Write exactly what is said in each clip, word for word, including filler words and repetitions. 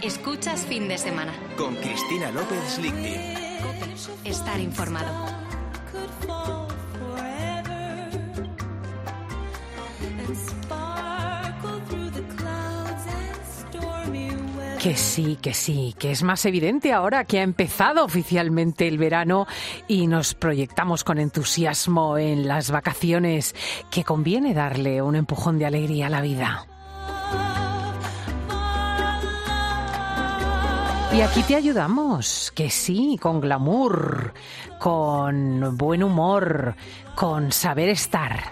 Escuchas Fin de Semana. Con Cristina López Lichting. COPE. Estar informado. Que sí, que sí, que es más evidente ahora que ha empezado oficialmente el verano y nos proyectamos con entusiasmo en las vacaciones, que conviene darle un empujón de alegría a la vida. Y aquí te ayudamos, que sí, con glamour, con buen humor, con saber estar.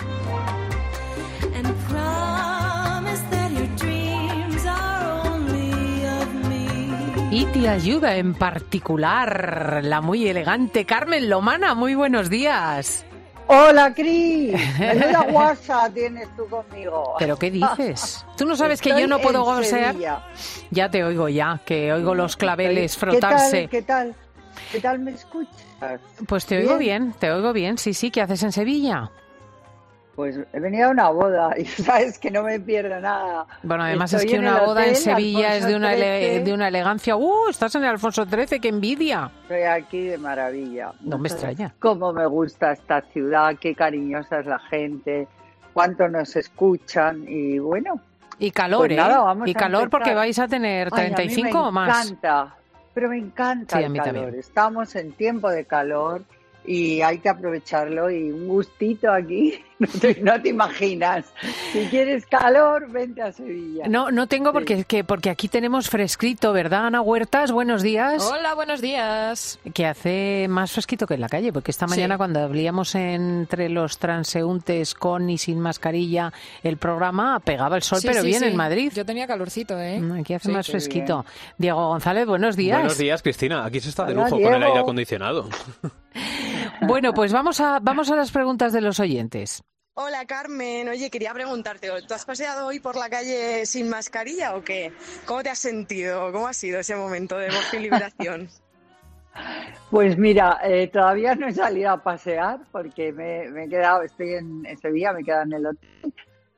Y te ayuda en particular la muy elegante Carmen Lomana. Muy buenos días. Hola, Cris. Menuda guasa tienes tú conmigo. ¿Pero qué dices? ¿Tú no sabes Estoy que yo no puedo en gocear? Sevilla. Ya te oigo ya, que oigo los claveles ¿Qué frotarse. tal, ¿Qué tal? ¿Qué tal me escuchas? Pues te oigo bien, te oigo bien. Sí, sí, ¿qué haces en Sevilla? Pues he venido a una boda y sabes que no me pierdo nada. Bueno, además Estoy es que en una el boda en hotel Sevilla Alfonso es de una, ele- trece. de una elegancia. ¡Uh! Estás en el Alfonso trece, ¡qué envidia! Estoy aquí de maravilla. No me sabes extraña. Cómo me gusta esta ciudad, qué cariñosa es la gente, cuánto nos escuchan y bueno. Y calor, Pues nada, ¿eh? vamos Y a calor empezar. porque vais a tener Ay, a mí treinta y cinco me o más. Me encanta, pero me encanta Sí, a el mí calor. también. Estamos en tiempo de calor y hay que aprovecharlo y un gustito aquí, no te, no te imaginas. Si quieres calor, vente a Sevilla. No, no tengo Sí. porque, que, porque aquí tenemos fresquito, ¿verdad, Ana Huertas? Buenos días. Hola, buenos días. Que hace más fresquito que en la calle, porque esta mañana Sí. cuando hablíamos entre los transeúntes con y sin mascarilla el programa, pegaba el sol, Sí, pero sí, bien sí. en Madrid. Yo tenía calorcito, ¿eh? Mm, Aquí hace Sí, más qué fresquito. Diego González, buenos días. Buenos días, Cristina. Aquí se está de Hola, lujo con el Diego. aire acondicionado. Bueno, pues vamos a, vamos a las preguntas de los oyentes. Hola Carmen, oye, quería preguntarte, ¿tú has paseado hoy por la calle sin mascarilla o qué? ¿Cómo te has sentido? ¿Cómo ha sido ese momento de emoción y liberación? Pues mira, eh, todavía no he salido a pasear porque me, me he quedado, estoy en, en Sevilla, me he quedado en el hotel.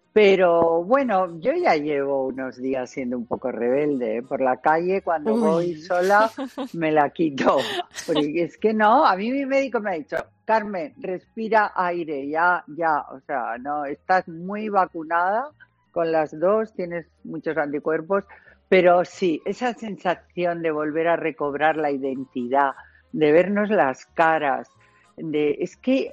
Pero bueno, yo ya llevo unos días siendo un poco rebelde, ¿eh? Por la calle, cuando Uy. voy sola, me la quito. Porque es que no, a mí mi médico me ha dicho, Carmen, respira aire, ya, ya, o sea, no, estás muy vacunada con las dos, tienes muchos anticuerpos, pero sí, esa sensación de volver a recobrar la identidad, de vernos las caras, de, es que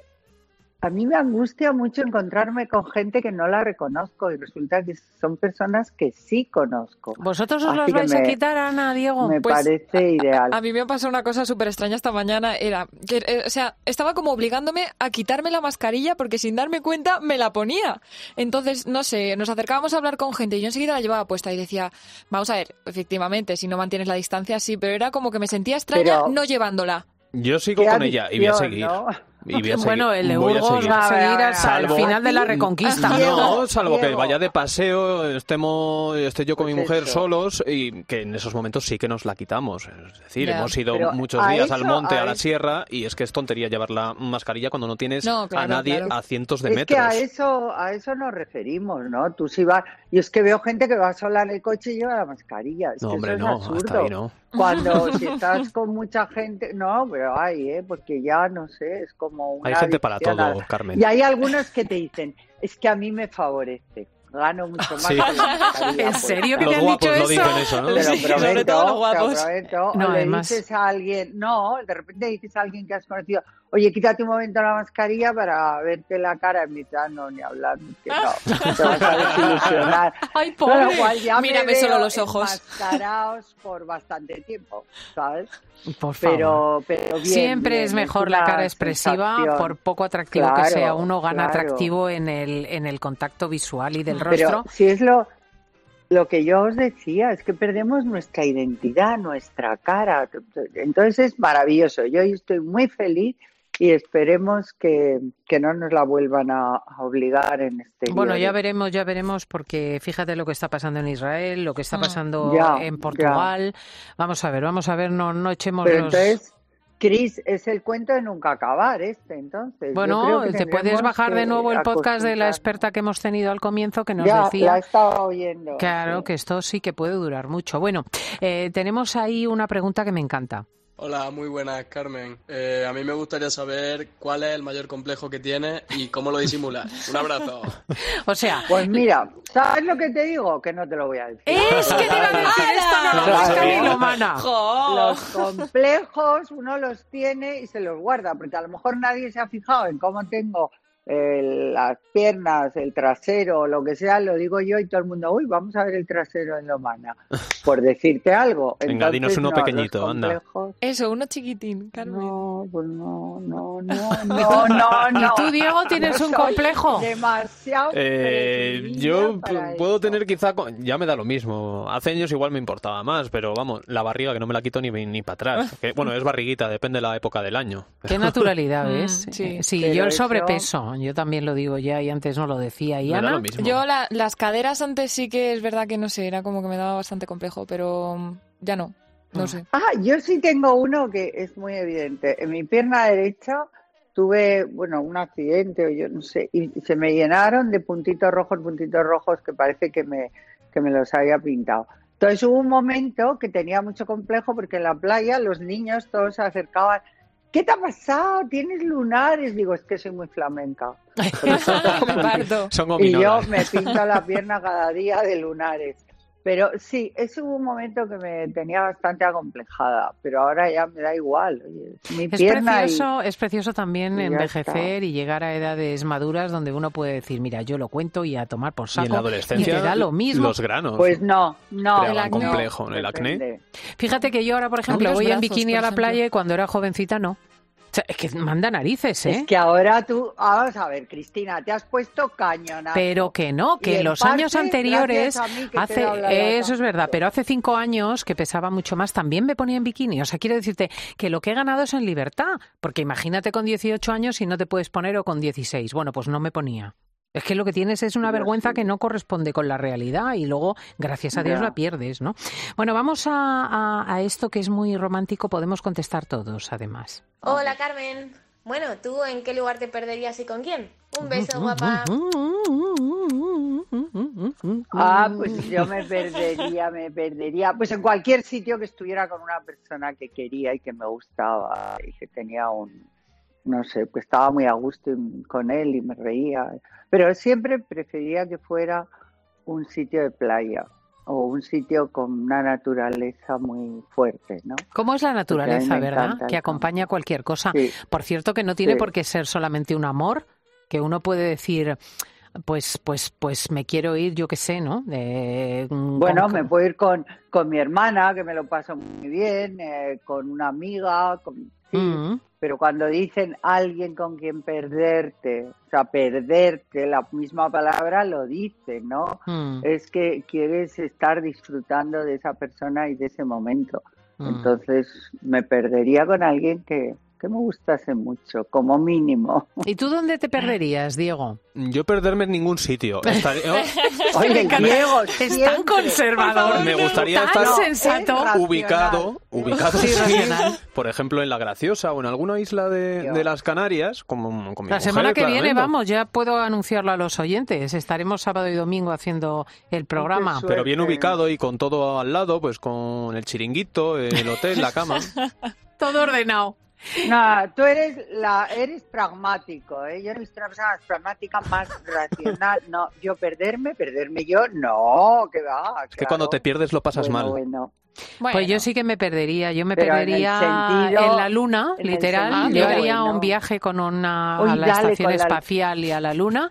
a mí me angustia mucho encontrarme con gente que no la reconozco y resulta que son personas que sí conozco. ¿Vosotros os Así los que vais a me- quitar, Ana, Diego? Me Pues, parece ideal. A mí me pasó una cosa súper extraña esta mañana. Era que, eh, o sea, estaba como obligándome a quitarme la mascarilla porque sin darme cuenta me la ponía. Entonces, no sé, nos acercábamos a hablar con gente y yo enseguida la llevaba puesta y decía, vamos a ver, efectivamente, si no mantienes la distancia, sí, pero era como que me sentía extraña Pero- no llevándola. Yo sigo Qué con ella y voy a adicción, seguir. ¿no? Y voy a seguir. Bueno, el de Voy a Burgos seguir. va a seguir A ver, a ver, hasta el Salvo- final de la Reconquista. Diego, No, salvo que Diego. vaya de paseo, estemos, esté yo con Pues mi mujer eso. solos y que en esos momentos sí que nos la quitamos. Es decir, Ya. hemos ido Pero muchos a días al eso- monte, a a la eso- sierra y es que es tontería llevar la mascarilla cuando no tienes No, claro, a nadie claro. a cientos de Es metros. que a eso, a eso nos referimos, ¿no? Tú sí vas, y es que veo gente que va sola en el coche y lleva la mascarilla. Es No, que hombre, eso no, es absurdo. hasta ahí no. Cuando si estás con mucha gente, no, pero hay, ¿eh? Porque ya no sé, es como una Hay gente para adicción todo, a- Carmen. Y hay algunos que te dicen, es que a mí me favorece, gano mucho más. Sí. con la mascarilla ¿En puesta". serio que Los te han guapos dicho lo eso? dicen eso, ¿no? Te lo Sí, sobre prometo, todo los guapos. te lo prometo. No, o le además- dices a alguien, no, de repente dices a alguien que has conocido, oye, quítate un momento la mascarilla para verte la cara en mitad, no, ni hablar, que no, te vas a desilusionar. Ay, Con lo pobre. cual ya me Mírame solo veo los ojos. enmascarados por bastante tiempo, ¿sabes? Por favor. Pero, pero bien, Siempre bien, es mejor la una cara expresiva, sensación. por poco atractivo que Claro, sea. Uno gana claro. atractivo en el, en el contacto visual y del Pero rostro. si es lo, lo que yo os decía, es que perdemos nuestra identidad, nuestra cara. Entonces es maravilloso. Yo estoy muy feliz y esperemos que, que no nos la vuelvan a, a obligar en este Bueno, ya veremos, ya veremos, porque fíjate lo que está pasando en Israel, lo que está Mm. pasando Ya, en ya. Portugal. Vamos a ver, vamos a ver, no, no echemos Pero los... entonces, Cris, es el cuento de nunca acabar este, entonces. Bueno, Yo creo que te puedes tendremos bajar de que nuevo el podcast de la acostumbrar- experta que hemos tenido al comienzo, que nos Ya, decía... la estaba oyendo. Claro, sí. que esto sí que puede durar mucho. Bueno, eh, tenemos ahí una pregunta que me encanta. Hola, muy buenas, Carmen. Eh, a mí me gustaría saber cuál es el mayor complejo que tienes y cómo lo disimulas. Un abrazo. O sea, Pues mira, ¿sabes lo que te digo? Que no te lo voy a decir. es que te iba a decir esto, no lo Claro. busca ni lo mana. Los complejos uno los tiene y se los guarda, porque a lo mejor nadie se ha fijado en cómo tengo eh, las piernas, el trasero, lo que sea, lo digo yo y todo el mundo, uy, vamos a ver el trasero en Lomana, por decirte algo. Venga, dinos Entonces, uno no, pequeñito, los anda. complejos- Eso, uno chiquitín, Carmen. No, pues no, no, no, no, no, no. ¿Y tú, Diego, tienes No un soy complejo? Demasiado Eh, presumida yo para p- puedo eso. tener quizá, co- ya me da lo mismo. Hace años igual me importaba más, pero vamos, la barriga que no me la quito ni, ni para atrás. Que, bueno, es barriguita, depende de la época del año. Qué naturalidad, ¿ves? Mm, sí. Eh, sí, Pero yo el eso- sobrepeso, yo también lo digo ya y antes no lo decía. ¿Y Me da Ana? lo mismo. Yo la- las caderas antes sí que es verdad que no sé, era como que me daba bastante complejo, pero mm, ya no, no sé. Ah, yo sí tengo uno que es muy evidente. En mi pierna derecha tuve, bueno, un accidente o yo no sé, y se me llenaron de puntitos rojos, puntitos rojos que parece que me, que me los había pintado. Entonces hubo un momento que tenía mucho complejo porque en la playa los niños todos se acercaban. ¿Qué te ha pasado? ¿Tienes lunares? Digo, es que soy muy flamenca. Me parto. Son Y yo gominolas. me pinto la pierna cada día de lunares. Pero sí, ese hubo un momento que me tenía bastante acomplejada, pero ahora ya me da igual. Oye, es mi Es pierna precioso, es precioso también y ya envejecer y llegar a edades maduras donde uno puede decir, mira, yo lo cuento y a tomar por Y saco. en la adolescencia, y te da lo mismo. los granos. y... Pues no, no. Creaban no, complejo, el acné. depende. Fíjate que yo ahora, por ejemplo, los voy en brazos, bikini por a la ejemplo. playa y cuando era jovencita no. O sea, es que manda narices, ¿eh? Es que ahora tú, vamos a ver, Cristina, te has puesto cañonazo. Pero que no, Y que en en los parte, años anteriores, gracias a mí que te he hace, dado la lata. eso es verdad, pero hace cinco años que pesaba mucho más, también me ponía en bikini. O sea, quiero decirte que lo que he ganado es en libertad, porque imagínate con dieciocho años si no te puedes poner o con dieciséis. Bueno, pues no me ponía. Es que lo que tienes es una Yo vergüenza sí. que no corresponde con la realidad y luego, gracias a Dios, Ya. la pierdes, ¿no? Bueno, vamos a, a, a esto que es muy romántico, podemos contestar todos, además. Hola, Carmen. Bueno, ¿tú en qué lugar te perderías y con quién? Un beso, guapa. Ah, pues yo me perdería, me perdería. Pues en cualquier sitio que estuviera con una persona que quería y que me gustaba y que tenía un, no sé, pues estaba muy a gusto y- con él y me reía. Pero siempre prefería que fuera un sitio de playa o un sitio con una naturaleza muy fuerte, ¿no? ¿Cómo es la naturaleza, me verdad? encanta el Que acompaña campo. cualquier cosa. Sí. Por cierto, que no tiene Sí. por qué ser solamente un amor, que uno puede decir, pues, pues, pues me quiero ir, yo qué sé, ¿no? De, mm, Bueno, con- me puedo ir con, con mi hermana, que me lo paso muy bien, eh, con una amiga, con, sí, Mm. pero cuando dicen alguien con quien perderte, o sea, perderte, la misma palabra lo dice, ¿no? Mm. Es que quieres estar disfrutando de esa persona y de ese momento. Mm. Entonces, me perdería con alguien que, que me gustase mucho, como mínimo. ¿Y tú dónde te perderías, Diego? Yo perderme en ningún sitio. Estaría- Oye, Diego, Es tan siempre. conservador. Me gustaría tan estar sensato. racional. ubicado, ubicado Sí, sí, racional. por ejemplo, en La Graciosa o en alguna isla de, Yo. de las Canarias, como con mi La mujer, semana que viene, claramente. vamos, ya puedo anunciarlo a los oyentes. Estaremos sábado y domingo haciendo el programa. suerte. Pero bien ubicado y con todo al lado, pues con el chiringuito, el hotel, la cama. Todo ordenado. No, tú eres la eres pragmático, ¿eh? Yo he visto una persona más pragmática, más racional. No, yo perderme, perderme yo, no, que va. Es que cuando te pierdes lo pasas bueno, mal. Bueno. Bueno, Pues yo sí que me perdería, yo me Pero en el perdería sentido- en la luna, en el literal. sentido Yo haría bueno. un viaje con una Uy, a la dale, estación con la- espacial y a la luna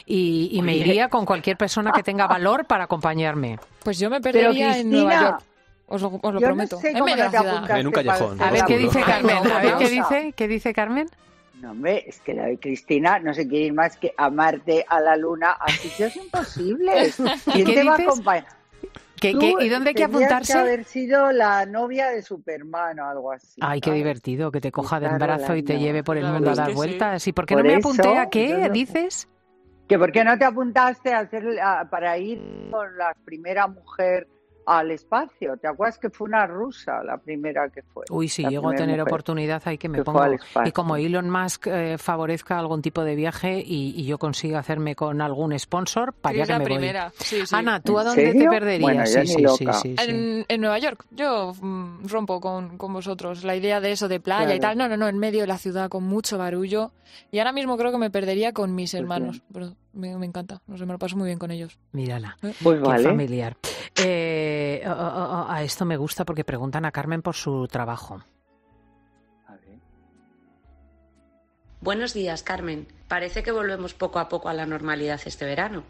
y, y me Oye. iría con cualquier persona que tenga valor para acompañarme. pues yo me perdería en Nueva Cristina, York. Os lo, os lo yo prometo. no sé en cómo medio no de te la ciudad. apuntaste En un para callejón. hacer A ver la qué Seguro. dice prueba. Carmen, a ver qué Cosa. dice, qué dice Carmen. No, hombre, es que la de Cristina no se quiere ir más que a Marte, a la Luna, a sitios imposibles. ¿Quién qué te va a dices? acompañar? ¿Qué- Tú qué- ¿Y dónde hay que tendrías apuntarse? que haber sido la novia de Superman o algo así. Ay, qué ¿sabes? divertido, que te coja del Estar brazo y te volando. lleve por el La mundo a verdad dar es que sí. vueltas. ¿Y por qué Por no me eso, apunté a yo qué? no- ¿Dices? Que por qué no te apuntaste a hacer a- para ir con la primera mujer al espacio. ¿Te acuerdas que fue una rusa la primera que fue? Uy, si la llego a tener mujer oportunidad hay que me que fue pongo. al espacio. Y como Elon Musk eh, favorezca algún tipo de viaje y, y yo consiga hacerme con algún sponsor, para allá Es que la me primera. voy. Sí, sí. Ana, ¿tú a ¿En dónde serio? te perderías? Bueno, yo sí, ni sí, loca. sí, sí, sí. En, en Nueva York, yo mm, rompo con, con vosotros. La idea de eso, de playa Claro. y tal, no, no, no, en medio de la ciudad con mucho barullo. Y ahora mismo creo que me perdería con mis Pues hermanos. Pero me, me encanta, no sé, me lo paso muy bien con ellos. Mírala, Pues qué vale. familiar. Eh, oh, oh, oh, a esto me gusta porque preguntan a Carmen por su trabajo. A ver. Buenos días, Carmen. Parece que volvemos poco a poco a la normalidad este verano.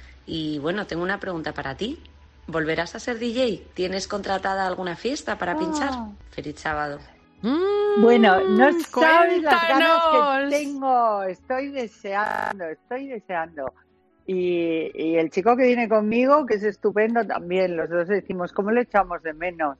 Y bueno, tengo una pregunta para ti. ¿Volverás a ser D J? ¿Tienes contratada alguna fiesta para pinchar? Ah. Feliz sábado. Bueno, no sabes las ganas cuéntanos. que tengo. Estoy deseando, estoy deseando. Y, y el chico que viene conmigo, que es estupendo también, los dos decimos, ¿cómo le echamos de menos?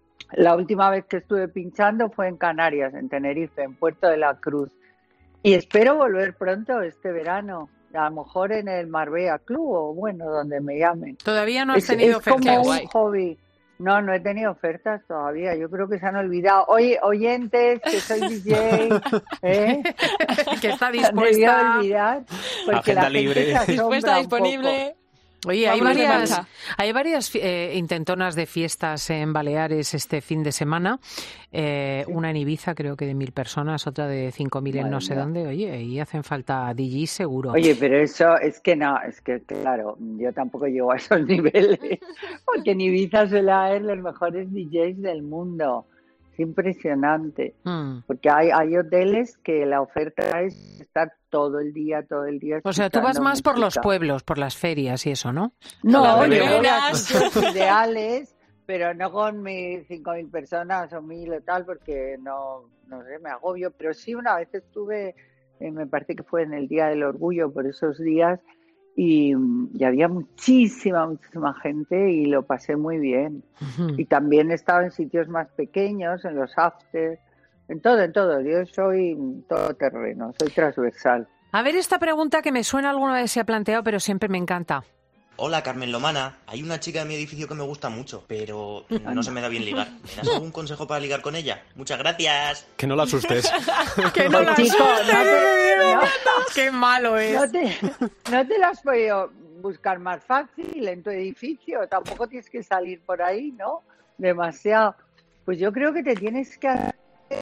La última vez que estuve pinchando fue en Canarias, en Tenerife, en Puerto de la Cruz. Y espero volver pronto este verano, a lo mejor en el Marbella Club o bueno, donde me llamen. Todavía no has Es, tenido es como oferta. un hobby. No, no he tenido ofertas todavía. Yo creo que se han olvidado. Oye, oyentes, que soy D J, ¿eh? que está Se han debido dispuesta. olvidar porque Agenda la gente libre. se asombra Dispuesta, un disponible. Oye, hay Vámonos de varias, marcha. hay varias eh, intentonas de fiestas en Baleares este fin de semana. Eh, Sí. Una en Ibiza, creo que de mil personas, otra de cinco mil en Madre no sé mía. dónde. Oye, y hacen falta D Js seguro. poco. Oye, pero eso es que no, es que claro, yo tampoco llego a esos niveles, porque en Ibiza suele haber los mejores D Js del mundo. Es impresionante. Mm. Porque hay, hay hoteles que la oferta es estar todo el día, todo el día. O sea, tú vas escuchando más por los música. pueblos, por las ferias y eso, ¿no? No, Las yo verbenas. voy a sitios ideales, pero no con mis cinco mil personas o mil o tal, porque no, no sé, me agobio. Pero sí, una vez estuve, eh, me parece que fue en el Día del Orgullo, por esos días, y, y había muchísima, muchísima gente y lo pasé muy bien. Ujú. Y también he estado en sitios más pequeños, en los afters, en todo, en todo. Yo soy todoterreno, soy transversal. A ver esta pregunta que me suena alguna vez se ha planteado, pero siempre me encanta. Hola, Carmen Lomana. Hay una chica de mi edificio que me gusta mucho, pero no se me da bien ligar. ¿Me das algún consejo para ligar con ella? Muchas gracias. Que no la asustes. Que Pues, chico, no te, no, ¡Qué malo es! no te, no te lo has podido buscar más fácil en tu edificio. Tampoco tienes que salir por ahí, ¿no? Demasiado. Pues yo creo que te tienes que hacer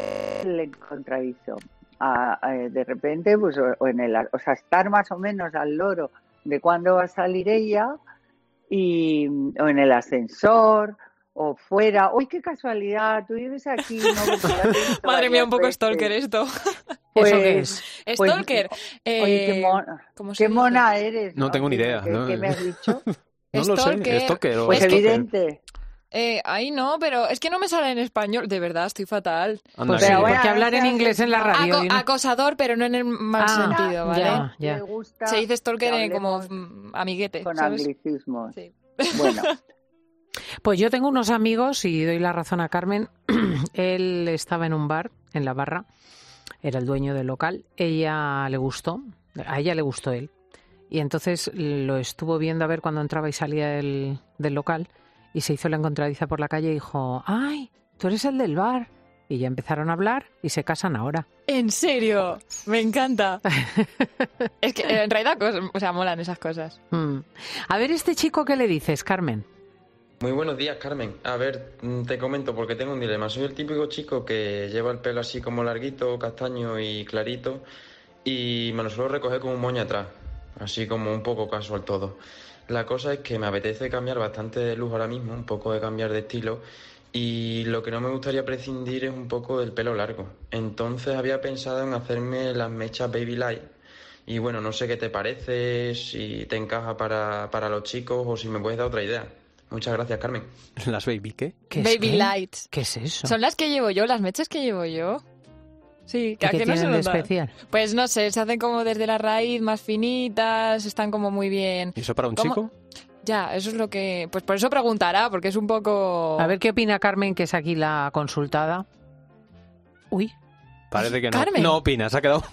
el encontradizo. A- a- de repente, pues, o, o en el, o sea, estar más o menos al loro de cuándo va a salir ella y o en el ascensor o fuera. ¡Uy, qué casualidad! Tú vives aquí, ¿no? Porque ya te he visto Madre mía, varias un poco veces. stalker esto. Pues, ¿Eso qué es? pues, Stalker. Oye, qué eh, mona, ¿cómo se qué dice? mona eres. No tengo ni ¿Qué- idea, ¿Qué, no. qué me has dicho? No lo sé. Stalker. Stalker o Pues stalker. evidente. Eh, ahí no, pero es que no me sale en español. De verdad, estoy fatal. Anda, Pues que- sí, bueno, porque hablar en gracias. inglés en la radio. Aco- y no- acosador, pero no en el mal Ah, sentido, ¿vale? ya. Le gusta Se dice stalker que eh, como hablemos mm, amiguete, con ¿sabes? anglicismos. Sí. Bueno, Pues yo tengo unos amigos y doy la razón a Carmen. Él estaba en un bar, en la barra, era el dueño del local. Ella le gustó, a ella le gustó él. Y entonces lo estuvo viendo a ver cuando entraba y salía del, del local y se hizo la encontradiza por la calle y dijo, ¡ay, tú eres el del bar! Y ya empezaron a hablar y se casan ahora. ¿En serio? Me encanta. Es que eh, en realidad, cos- o sea, molan esas cosas. Mm. A ver, este chico, ¿qué le dices, Carmen? Muy buenos días, Carmen. A ver, mm, te comento porque tengo un dilema. Soy el típico chico que lleva el pelo así como larguito, castaño y clarito y me lo suelo recoger con un moño atrás, así como un poco casual todo. La cosa es que me apetece cambiar bastante de luz ahora mismo, un poco de cambiar de estilo y lo que no me gustaría prescindir es un poco del pelo largo. Entonces había pensado en hacerme las mechas Baby Light y bueno, no sé qué te parece, si te encaja para, para los chicos o si me puedes dar otra idea. Muchas gracias, Carmen. ¿Las baby qué? ¿Qué es Baby qué? lights. ¿Qué es eso? Son las que llevo yo, las mechas que llevo yo. Sí, que ¿Y qué aquí no se tienen de nota. especial? Pues no sé, se hacen como desde la raíz, más finitas, están como muy bien. ¿Y eso para un ¿Cómo? chico? Ya, eso es lo que... Pues por eso preguntará, porque es un poco... A ver qué opina Carmen, que es aquí la consultada. Uy, Parece que no. Carmen. No opina, se ha quedado.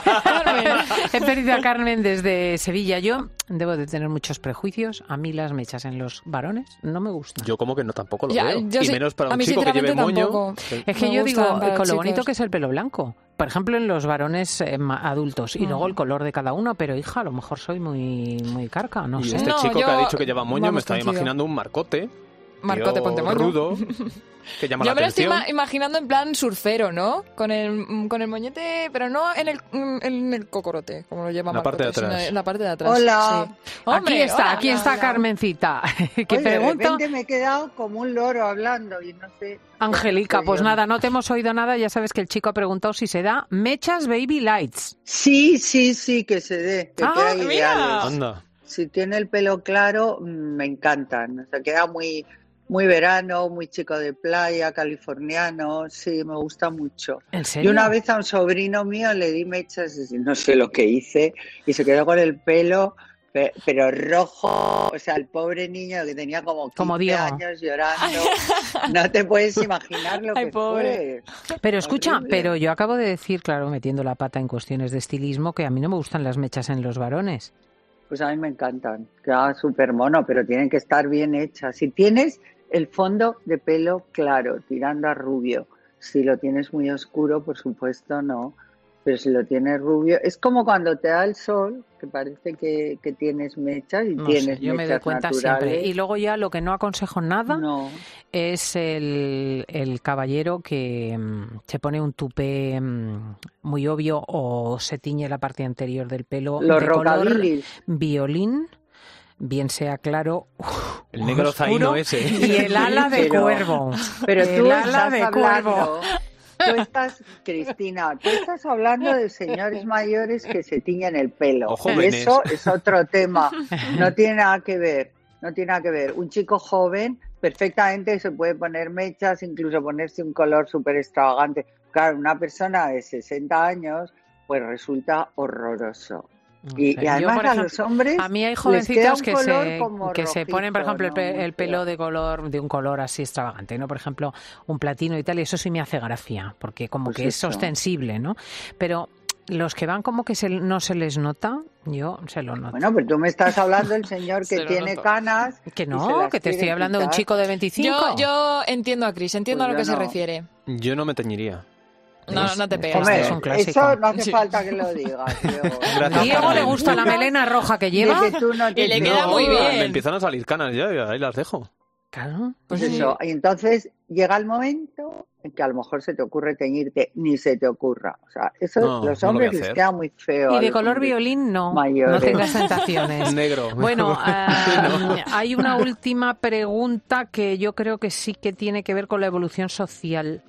He perdido a Carmen desde Sevilla. Yo debo de tener muchos prejuicios. A mí las mechas en los varones no me gustan. Yo como que no tampoco lo Ya, veo. yo Y sí- menos para a un mí chico que lleve sinceramente moño. tampoco. que- Es que Me yo gustan digo, para con lo chicos. bonito que es el pelo blanco. Por ejemplo, en los varones eh, ma- adultos. Y Mm. luego el color de cada uno. Pero, hija, a lo mejor soy muy, muy carca, no Y sé. este No, chico yo- que ha dicho que lleva moño, me vamos estaba contigo. imaginando un marcote. Marcote, tío ponte moño. rudo, que llama Yo la me lo estoy atención. ima- imaginando en plan surfero, ¿no? Con el, con el moñete, pero no en el, en el cocorote, como lo llama La parte de Marcote, sino atrás. en la parte de atrás. Hola. sí. Aquí Hombre, está, hola, aquí hola, está hola. Carmencita. Que Oye, de pregunta, repente me he quedado como un loro hablando y no sé. Angélica, Soy pues yo. nada, no te hemos oído nada. Ya sabes que el chico ha preguntado si se da mechas baby lights. Sí, sí, sí, que se dé, que Ah, queda mira. ideales. Anda. Si tiene el pelo claro, mm, me encantan. O sea, queda muy, muy verano, muy chico de playa, californiano. Sí, me gusta mucho. ¿En Y serio? una vez a un sobrino mío le di mechas, y no sé lo que hice, y se quedó con el pelo, pe- pero rojo. O sea, el pobre niño que tenía como quince Como Diego. años llorando. No te puedes imaginar lo Ay, que pobre. fue. Pero escucha, Horrible. pero yo acabo de decir, claro, metiendo la pata en cuestiones de estilismo, que a mí no me gustan las mechas en los varones. Pues a mí me encantan, queda súper mono, pero tienen que estar bien hechas. Si tienes el fondo de pelo claro, tirando a rubio, si lo tienes muy oscuro, por supuesto no, pero si lo tienes rubio, es como cuando te da el sol, que parece que, que tienes mechas y No tienes sé, yo me doy mechas cuenta naturales. siempre. Y luego ya lo que no aconsejo nada No, es el, el caballero que mm, se pone un tupé mm, muy obvio o se tiñe la parte anterior del pelo los de color rockabilis. violín, bien sea claro El negro oscuro, zaino ese. y el ala de Pero- cuervo. Pero el tú ala estás de hablando, cuervo. tú estás, Cristina, tú estás hablando de señores mayores que se tiñen el pelo. O Y jóvenes. eso es otro tema. No tiene nada que ver, no tiene nada que ver. Un chico joven perfectamente se puede poner mechas, incluso ponerse un color súper extravagante. Claro, una persona de sesenta años, pues resulta horroroso. No Y, sé. y Yo, además por a ejemplo, los hombres a mí hay les queda jovencitos un que color se como que se ponen, por rojizo, ejemplo, el, pe- ¿no? Muy el pelo feo. de color de un color así extravagante, ¿no? Por ejemplo, un platino y tal, y eso sí me hace gracia, porque como Pues que es eso. ostensible, ¿no? Pero los que van como que se- no se les nota, yo se lo noto. Bueno, pero tú me estás hablando del señor Se que lo tiene noto. canas. Que y se no, las que te estoy quiere hablando de un quitar. chico de veinticinco. Yo, yo entiendo a Cris, entiendo Pues a lo yo que se no. refiere. Yo no me teñiría. No, ¿Ves? no te Este pegas. Hombre, es un clásico. eso no hace Sí. falta que lo digas. Diego. Gracias, Diego le Carmen. gusta la melena roja que lleva. De que tú no te Y le queda no, muy No, bien. Me empiezan a salir canas ya, y ahí las dejo. Claro. Pues Sí. eso. Y entonces llega el momento en que a lo mejor se te ocurre teñirte, ni se te ocurra. O sea, eso No, los no lo voy a hombres les hacer. queda muy feo. Y a de los color hombres violín no, mayores. no tengas tentaciones. Negro. Bueno, ah, No. hay una última pregunta que yo creo que sí que tiene que ver con la evolución social.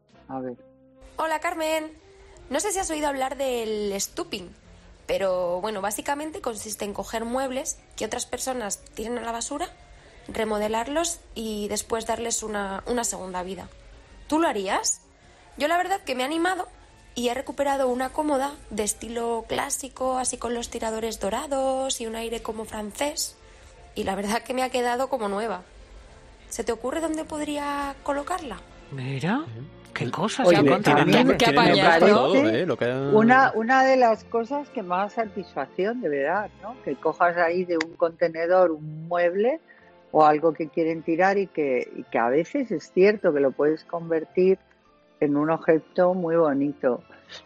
A ver. Hola Carmen, no sé si has oído hablar del stooping, pero bueno, básicamente consiste en coger muebles que otras personas tiran a la basura, remodelarlos y después darles una, una segunda vida. ¿Tú lo harías? Yo la verdad que me he animado y he recuperado una cómoda de estilo clásico, así con los tiradores dorados y un aire como francés, y la verdad que me ha quedado como nueva. ¿Se te ocurre dónde podría colocarla? Mira, qué cosas Oye, se han me- contado. también Qué- me qué parece apañado. todo, ¿eh? Lo que ha- Una, una de las cosas que más satisfacción de verdad, ¿no? Que cojas ahí de un contenedor un mueble o algo que quieren tirar y que, y que a veces es cierto que lo puedes convertir en un objeto muy bonito.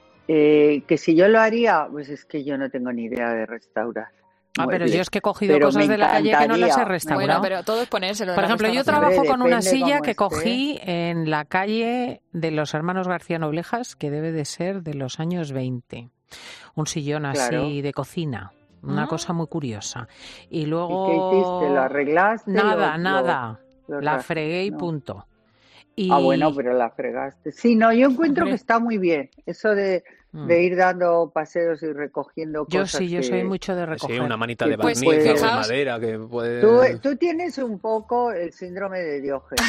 Eh, que si yo lo haría, pues es que yo no tengo ni idea de restaurar. Ah, pero muebles. yo es que he cogido Pero cosas me de la calle que no las he encantaría. restaurado. Bueno, pero todo es ponérselo. en Por la ejemplo, yo restauración. trabajo Hombre, con una depende silla cómo que esté. cogí en la calle de los hermanos García Noblejas, que debe de ser de los años veinte. Un sillón así Claro. de cocina, una Ah. cosa muy curiosa. Y ¿Y luego... qué hiciste? ¿Lo arreglaste? Nada, Lo- nada. lo- lo La ras- fregué y no. punto. Y... Ah, bueno, pero la fregaste. Sí, no, yo encuentro Hombre. que está muy bien. Eso de, de ir dando paseos y recogiendo yo cosas. Sí, yo que... soy mucho de recoger. Sí, una manita de pues, barniz pues, o de madera que puede... Tú, tú tienes un poco el síndrome de Diógenes.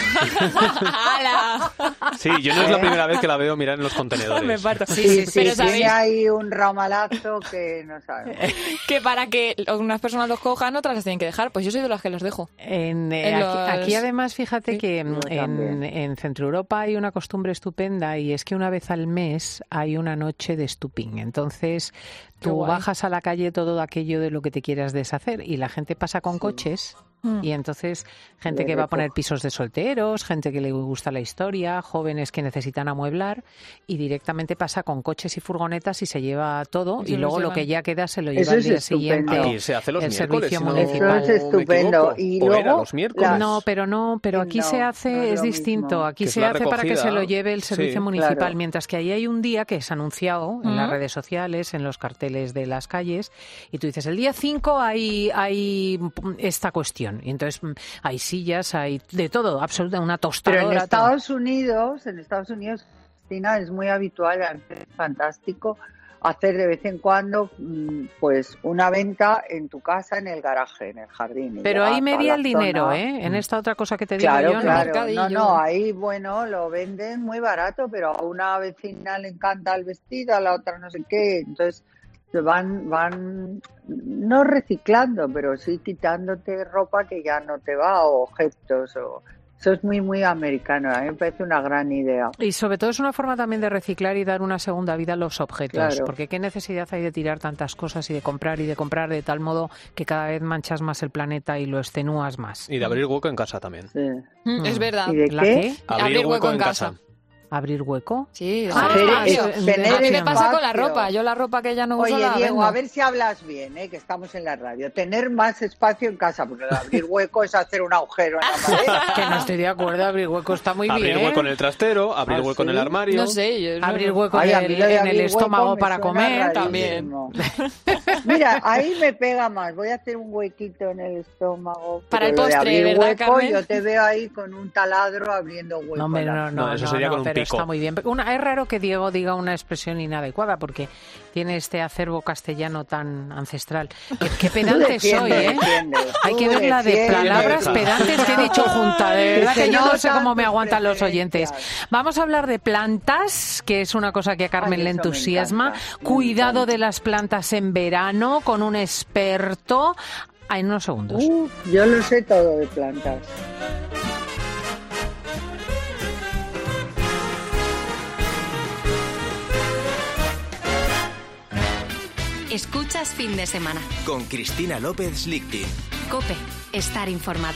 Sí, yo no es la primera vez que la veo mirar en los contenedores. Me parto. Sí, sí, sí, pero tiene sabéis ahí un ramalazo que no sabemos. que para que unas personas los cojan, otras las tienen que dejar. Pues yo soy de las que los dejo. En, eh, En aquí, los- aquí además, fíjate Sí, que yo en, también. en Centro Europa hay una costumbre estupenda y es que una vez al mes hay una noche de stooping. Entonces Qué tú guay. bajas a la calle todo aquello de lo que te quieras deshacer y la gente pasa con coches. Mm. Y entonces, gente Le que va a recoge. poner pisos de solteros, gente que le gusta la historia, jóvenes que necesitan amueblar, y directamente pasa con coches y furgonetas y se lleva todo, Y se y los luego lo llevan. que ya queda se lo Eso lleva al es día estupendo. siguiente. Aquí se hace los el miércoles, servicio si no municipal. Eso es me estupendo. equivoco. Y ¿O luego era los miércoles? las- No, pero no, pero aquí No, se no hace, es es lo distinto. mismo. Aquí Que es se la hace para que se recogida. lo lleve el servicio Sí. municipal, Claro. mientras que ahí hay un día que es anunciado en las Ujú. redes sociales, en los carteles de las calles, y tú dices, el día cinco hay, hay esta cuestión. Y entonces mm, hay sillas, hay de todo, absolutamente, una Pero tostadora. en todo. Estados Unidos, en Estados Unidos, Cristina, es muy habitual, es fantástico hacer de vez en cuando, mm, pues, una venta en tu casa, en el garaje, en el jardín. y Pero llegas ahí a media la el dinero, zona. ¿eh? En esta otra cosa que te digo Claro, yo, no. claro. mercadillo. No, no, ahí, bueno, lo venden muy barato, pero a una vecina le encanta el vestido, a la otra no sé qué. Entonces, se van, van, no reciclando, pero sí quitándote ropa que ya no te va, o objetos, o... Eso es muy, muy americano. A mí me parece una gran idea. Y sobre todo es una forma también de reciclar y dar una segunda vida a los objetos, Claro. porque qué necesidad hay de tirar tantas cosas y de comprar y de comprar de tal modo que cada vez manchas más el planeta y lo extenúas más. Y de abrir hueco en casa también. Sí. Mm, Es verdad. ¿Y de ¿La qué? qué? Abrir hueco en casa. ¿Abrir hueco? Sí, Ah, hacer espacio. es- tener A mí me pasa con la espacio. ropa. Yo la ropa que ya no uso Oye, la Diego, vendo. a ver si hablas bien, ¿eh? Que estamos en la radio. Tener más espacio en casa, porque el abrir hueco es hacer un agujero en la madera. Que no estoy de acuerdo, abrir hueco está muy Abrir bien. hueco en el trastero, abrir ¿Ah, hueco en sí? el armario. No sé. Yo no- Abrir hueco Ay, en a mí el, lo de en abrir el hueco estómago me para suena comer rarísimo. también. Mira, ahí me pega más. Voy a hacer un huequito en el estómago. Para pero el lo de postre, abrir ¿verdad, hueco, Carmen? yo te veo ahí con un taladro abriendo hueco. No, hombre, en la- no, no, No, eso no, sería no, con un pero pico. está muy bien. Una, es raro que Diego diga una expresión inadecuada porque tiene este acervo castellano tan ancestral. Qué, qué Tú pedante defiende, soy, ¿eh? defiende, Hay tú que ver la de defiende. palabras pedantes que he dicho junta. De verdad Que que se yo no sé notan cómo me tus aguantan los oyentes. preferencias. Vamos a hablar de plantas, que es una cosa que a Carmen Ay, le eso me entusiasma. encanta, me Cuidado encanta. de las plantas en verano con un experto. Ah, en unos segundos. Uh, yo lo sé todo de plantas. Escuchas fin de semana. Con Cristina López Lichtin. Cope, estar informado.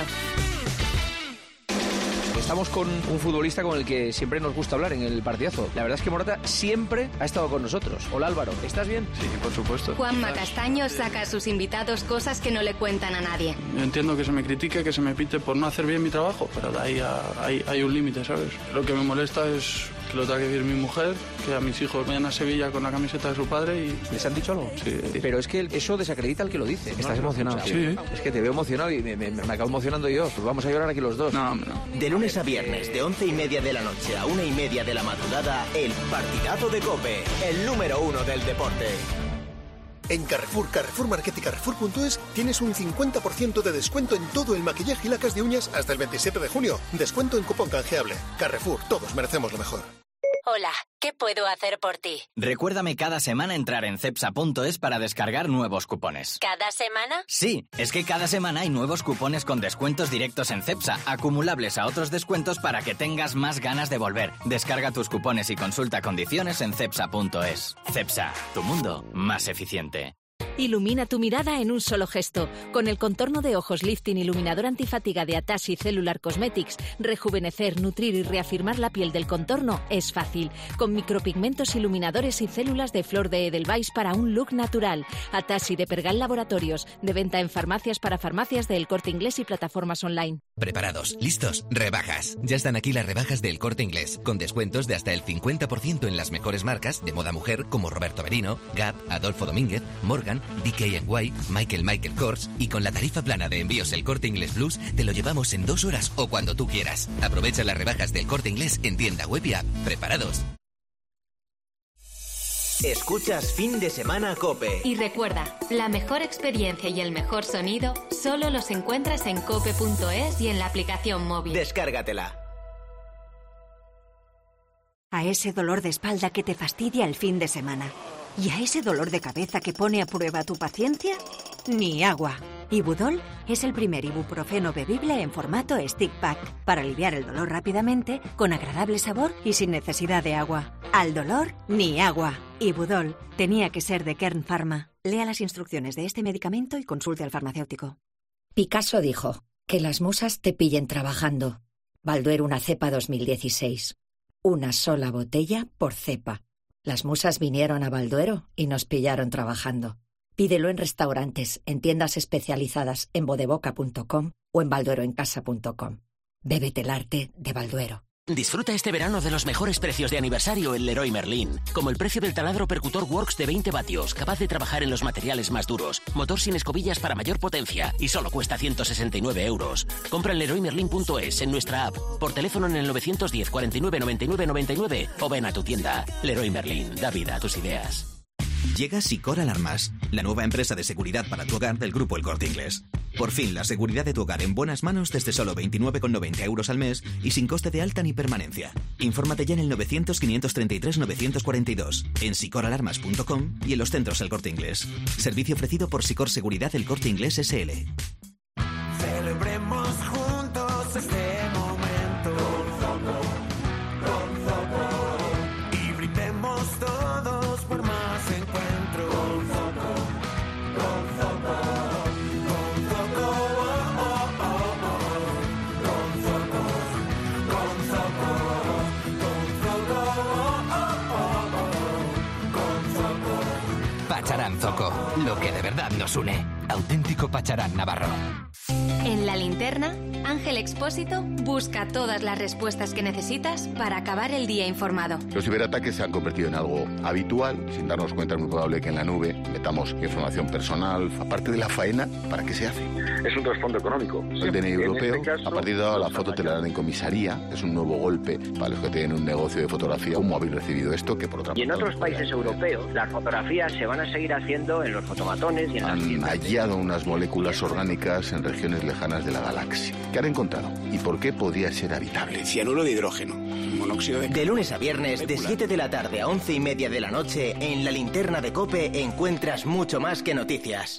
Estamos con un futbolista con el que siempre nos gusta hablar en el partidazo. La verdad es que Morata siempre ha estado con nosotros. Hola Álvaro, ¿estás bien? Sí, por supuesto. Juanma Castaño saca a sus invitados cosas que no le cuentan a nadie. Yo entiendo que se me critique, que se me pite por no hacer bien mi trabajo, pero de ahí a- hay, hay un límite, ¿sabes? Lo que me molesta es que lo tenga que decir mi mujer, que a mis hijos vayan a Sevilla con la camiseta de su padre y... ¿Les han dicho algo? Sí. Pero es que eso desacredita al que lo dice. ¿Estás emocionado? Sí. Es que te veo emocionado y me, me- me acabo emocionando yo. Pues vamos a llorar aquí los dos. No, no. De lunes a viernes, de once y media de la noche a una y media de la madrugada, el partidazo de COPE, el número uno del deporte. En Carrefour, Carrefour Market y Carrefour punto es tienes un cincuenta por ciento de descuento en todo el maquillaje y lacas de uñas hasta el veintisiete de junio. Descuento en cupón canjeable. Carrefour, todos merecemos lo mejor. Hola, ¿qué puedo hacer por ti? Recuérdame cada semana entrar en cepsa punto es para descargar nuevos cupones. ¿Cada semana? Sí, es que cada semana hay nuevos cupones con descuentos directos en Cepsa, acumulables a otros descuentos para que tengas más ganas de volver. Descarga tus cupones y consulta condiciones en cepsa punto es. Cepsa, tu mundo más eficiente. Ilumina tu mirada en un solo gesto. Con el contorno de ojos lifting iluminador antifatiga de Atashi Cellular Cosmetics, rejuvenecer, nutrir y reafirmar la piel del contorno es fácil. Con micropigmentos iluminadores y células de flor de Edelweiss para un look natural. Atashi de Pergal Laboratorios, de venta en farmacias para farmacias de El Corte Inglés y plataformas online. Preparados, listos, rebajas. Ya están aquí las rebajas del Corte Inglés, con descuentos de hasta el cincuenta por ciento en las mejores marcas de moda mujer como Roberto Merino, Gap, Adolfo Domínguez, Morgan, D K and Y, Michael Michael Kors, y con la tarifa plana de envíos El Corte Inglés Plus te lo llevamos en dos horas o cuando tú quieras. Aprovecha las rebajas del Corte Inglés en tienda web y app. ¿Preparados? Escuchas Fin de Semana COPE. Y recuerda, la mejor experiencia y el mejor sonido solo los encuentras en cope punto es y en la aplicación móvil. Descárgatela. A ese dolor de espalda que te fastidia el fin de semana. ¿Y a ese dolor de cabeza que pone a prueba tu paciencia? Ni agua. Ibudol es el primer ibuprofeno bebible en formato stick pack para aliviar el dolor rápidamente, con agradable sabor y sin necesidad de agua. Al dolor, ni agua. Ibudol tenía que ser de Kern Pharma. Lea las instrucciones de este medicamento y consulte al farmacéutico. Picasso dijo, que las musas te pillen trabajando. Balduero una cepa dos mil dieciséis. Una sola botella por cepa. Las musas vinieron a Balduero y nos pillaron trabajando. Pídelo en restaurantes, en tiendas especializadas en bodeboca punto com o en baldueroencasa punto com. Bébete el arte de Balduero. Disfruta este verano de los mejores precios de aniversario en Leroy Merlin. Como el precio del taladro percutor Works de veinte vatios, capaz de trabajar en los materiales más duros. Motor sin escobillas para mayor potencia y solo cuesta ciento sesenta y nueve euros. Compra en leroy merlin punto es, en nuestra app, por teléfono en el nueve uno cero, cuarenta y nueve, noventa y nueve, noventa y nueve o ven a tu tienda. Leroy Merlin, da vida a tus ideas. Llega Sicor Alarmas, la nueva empresa de seguridad para tu hogar del grupo El Corte Inglés. Por fin, la seguridad de tu hogar en buenas manos desde solo veintinueve con noventa euros al mes y sin coste de alta ni permanencia. Infórmate ya en el novecientos, quinientos treinta y tres, novecientos cuarenta y dos, en sicor alarmas punto com y en los centros El Corte Inglés. Servicio ofrecido por Sicor Seguridad El Corte Inglés S L. Celebremos juntos este momento con Zoco, con Zoco, y brindemos todos por más encuentro con Zoco, con Zoco, con Zoco, oh, oh, oh, oh. Con Zoco, con Zoco, con Zoco, oh, oh, oh, con Zoco. Pacharán Zoco, lo que de verdad nos une. Auténtico Pacharán Navarro. En La Linterna, Ángel Expósito busca todas las respuestas que necesitas para acabar el día informado. Los ciberataques se han convertido en algo habitual. Sin darnos cuenta, es muy probable que en la nube metamos información personal, aparte de la faena, ¿para qué se hace? Es un trasfondo económico. El D N I europeo, este caso, a partir de ahora la foto te la dan en comisaría. Es un nuevo golpe para los que tienen un negocio de fotografía. ¿Cómo habéis recibido esto? Que por otra y en otros países europeos, las fotografías se van a seguir haciendo en los fotomatones y en han las tiendas. hallado unas moléculas orgánicas en regiones lejanas de la galaxia. ¿Qué han encontrado? ¿Y por qué podía ser habitable? Cianuro de hidrógeno, monóxido de... De lunes a viernes, de siete de la tarde a once y media de la noche, en La Linterna de COPE encuentras mucho más que noticias.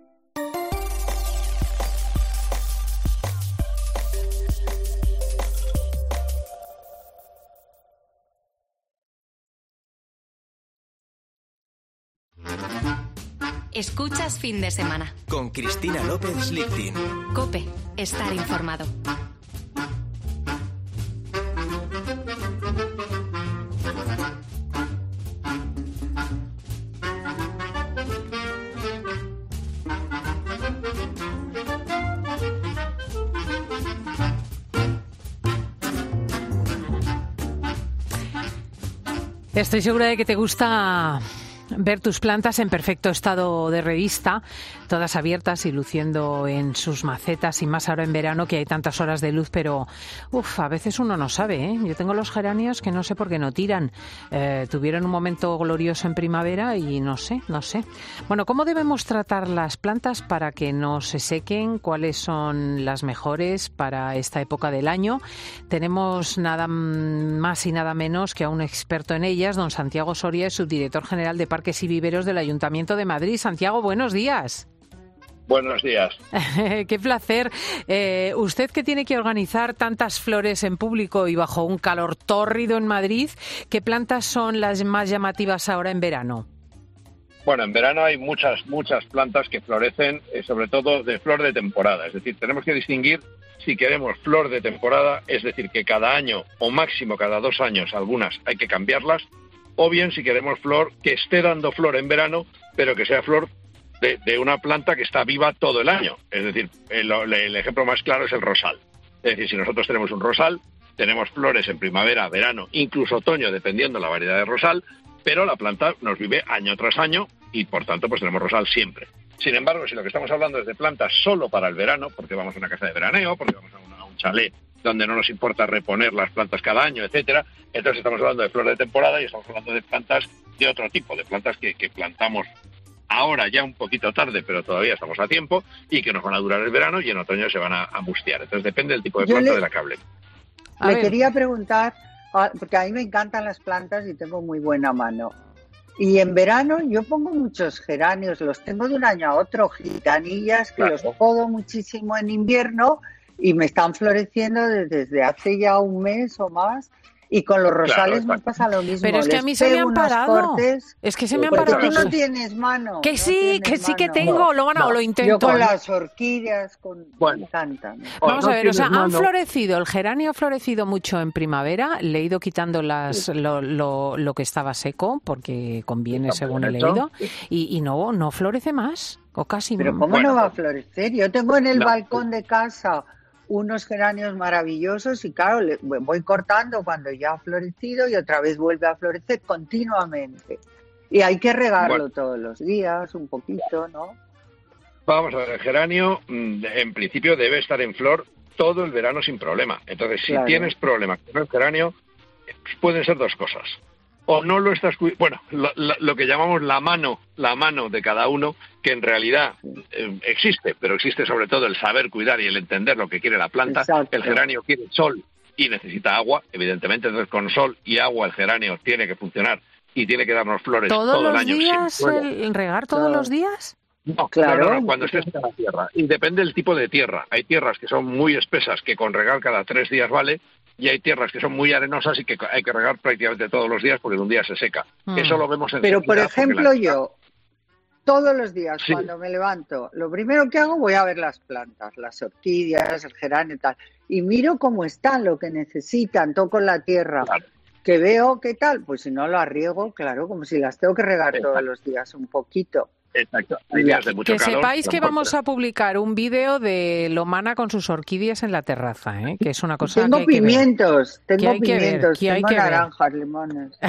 Escuchas Fin de Semana. Con Cristina López Lichtin. COPE, estar informado. Estoy segura de que te gusta ver tus plantas en perfecto estado de revista, todas abiertas y luciendo en sus macetas, y más ahora en verano que hay tantas horas de luz, pero uf, a veces uno no sabe, ¿eh? Yo tengo los geranios que no sé por qué no tiran. Eh, tuvieron un momento glorioso en primavera y no sé, no sé. Bueno, ¿cómo debemos tratar las plantas para que no se sequen? ¿Cuáles son las mejores para esta época del año? Tenemos nada más y nada menos que a un experto en ellas, don Santiago Soria, subdirector general de Parques y Viveros del Ayuntamiento de Madrid. Santiago, buenos días. Buenos días. Qué placer. Eh, usted que tiene que organizar tantas flores en público y bajo un calor tórrido en Madrid, ¿qué plantas son las más llamativas ahora en verano? Bueno, en verano hay muchas, muchas plantas que florecen, eh, sobre todo de flor de temporada. Es decir, tenemos que distinguir si queremos flor de temporada, es decir, que cada año o máximo cada dos años algunas hay que cambiarlas, o bien si queremos flor que esté dando flor en verano, pero que sea flor de, de una planta que está viva todo el año. Es decir, el, el ejemplo más claro es el rosal. Es decir, si nosotros tenemos un rosal, tenemos flores en primavera, verano, incluso otoño, dependiendo de la variedad de rosal, pero la planta nos vive año tras año y, por tanto, pues tenemos rosal siempre. Sin embargo, si lo que estamos hablando es de plantas solo para el verano, porque vamos a una casa de veraneo, porque vamos a, una, a un chalet donde no nos importa reponer las plantas cada año, etcétera, entonces estamos hablando de flor de temporada y estamos hablando de plantas de otro tipo, de plantas que, que plantamos ahora ya un poquito tarde, pero todavía estamos a tiempo, y que nos van a durar el verano y en otoño se van a, a mustear. Entonces depende del tipo de Yo planta le, de la que hablemos. Le ver. quería preguntar, porque a mí me encantan las plantas y tengo muy buena mano. Y en verano yo pongo muchos geranios, los tengo de un año a otro, gitanillas, que claro. los podo muchísimo en invierno y me están floreciendo desde hace ya un mes o más. Y con los rosales claro, me pasa lo mismo. Pero es que Les a mí se me han parado. Cortes, es que se me han porque parado. Tú no tienes mano. Que no sí, que sí mano. que tengo, no, lo van a, no. o lo intento. Yo con las orquídeas, con bueno. me encantan. Vamos no a ver, o sea, han mano. florecido, el geranio ha florecido mucho en primavera, le he ido quitando las sí. lo, lo, lo que estaba seco, porque conviene sí, según he leído, sí. y, y no, no florece más, o casi Pero más. ¿cómo bueno, no va a florecer? Yo tengo en el no. balcón de casa unos geranios maravillosos y claro, le voy cortando cuando ya ha florecido y otra vez vuelve a florecer continuamente. Y hay que regarlo bueno. todos los días, un poquito, ¿no? Vamos a ver, el geranio en principio debe estar en flor todo el verano sin problema. Entonces, si claro. tienes problemas con el geranio, pueden ser dos cosas. O no lo estás cuidando, bueno, lo, lo, lo que llamamos la mano, la mano de cada uno, que en realidad eh, existe, pero existe sobre todo el saber cuidar y el entender lo que quiere la planta. Exacto. El geranio quiere sol y necesita agua, evidentemente, entonces con sol y agua el geranio tiene que funcionar y tiene que darnos flores todo el año. ¿Todos los días el regar todos no. los días? No, claro, no, no, no, cuando estés en la tierra. Y depende del tipo de tierra. Hay tierras que son muy espesas, que con regar cada tres días vale, y hay tierras que son muy arenosas y que hay que regar prácticamente todos los días porque en un día se seca. Mm. Eso lo vemos en Pero, por ejemplo, yo, todos los días sí. cuando me levanto, lo primero que hago, voy a ver las plantas, las orquídeas, el geranio y tal, y miro cómo están, lo que necesitan, toco la tierra. Claro. Que veo qué tal, pues si no lo arriego, claro, como si las tengo que regar Exacto. todos los días un poquito. Exacto. Hay días de mucho que calor, sepáis que vamos a publicar un vídeo de Lomana con sus orquídeas en la terraza, ¿eh? Que es una cosa tengo que hay pimientos, que tengo hay que pimientos, ver, tengo hay que naranjas, ver. limones.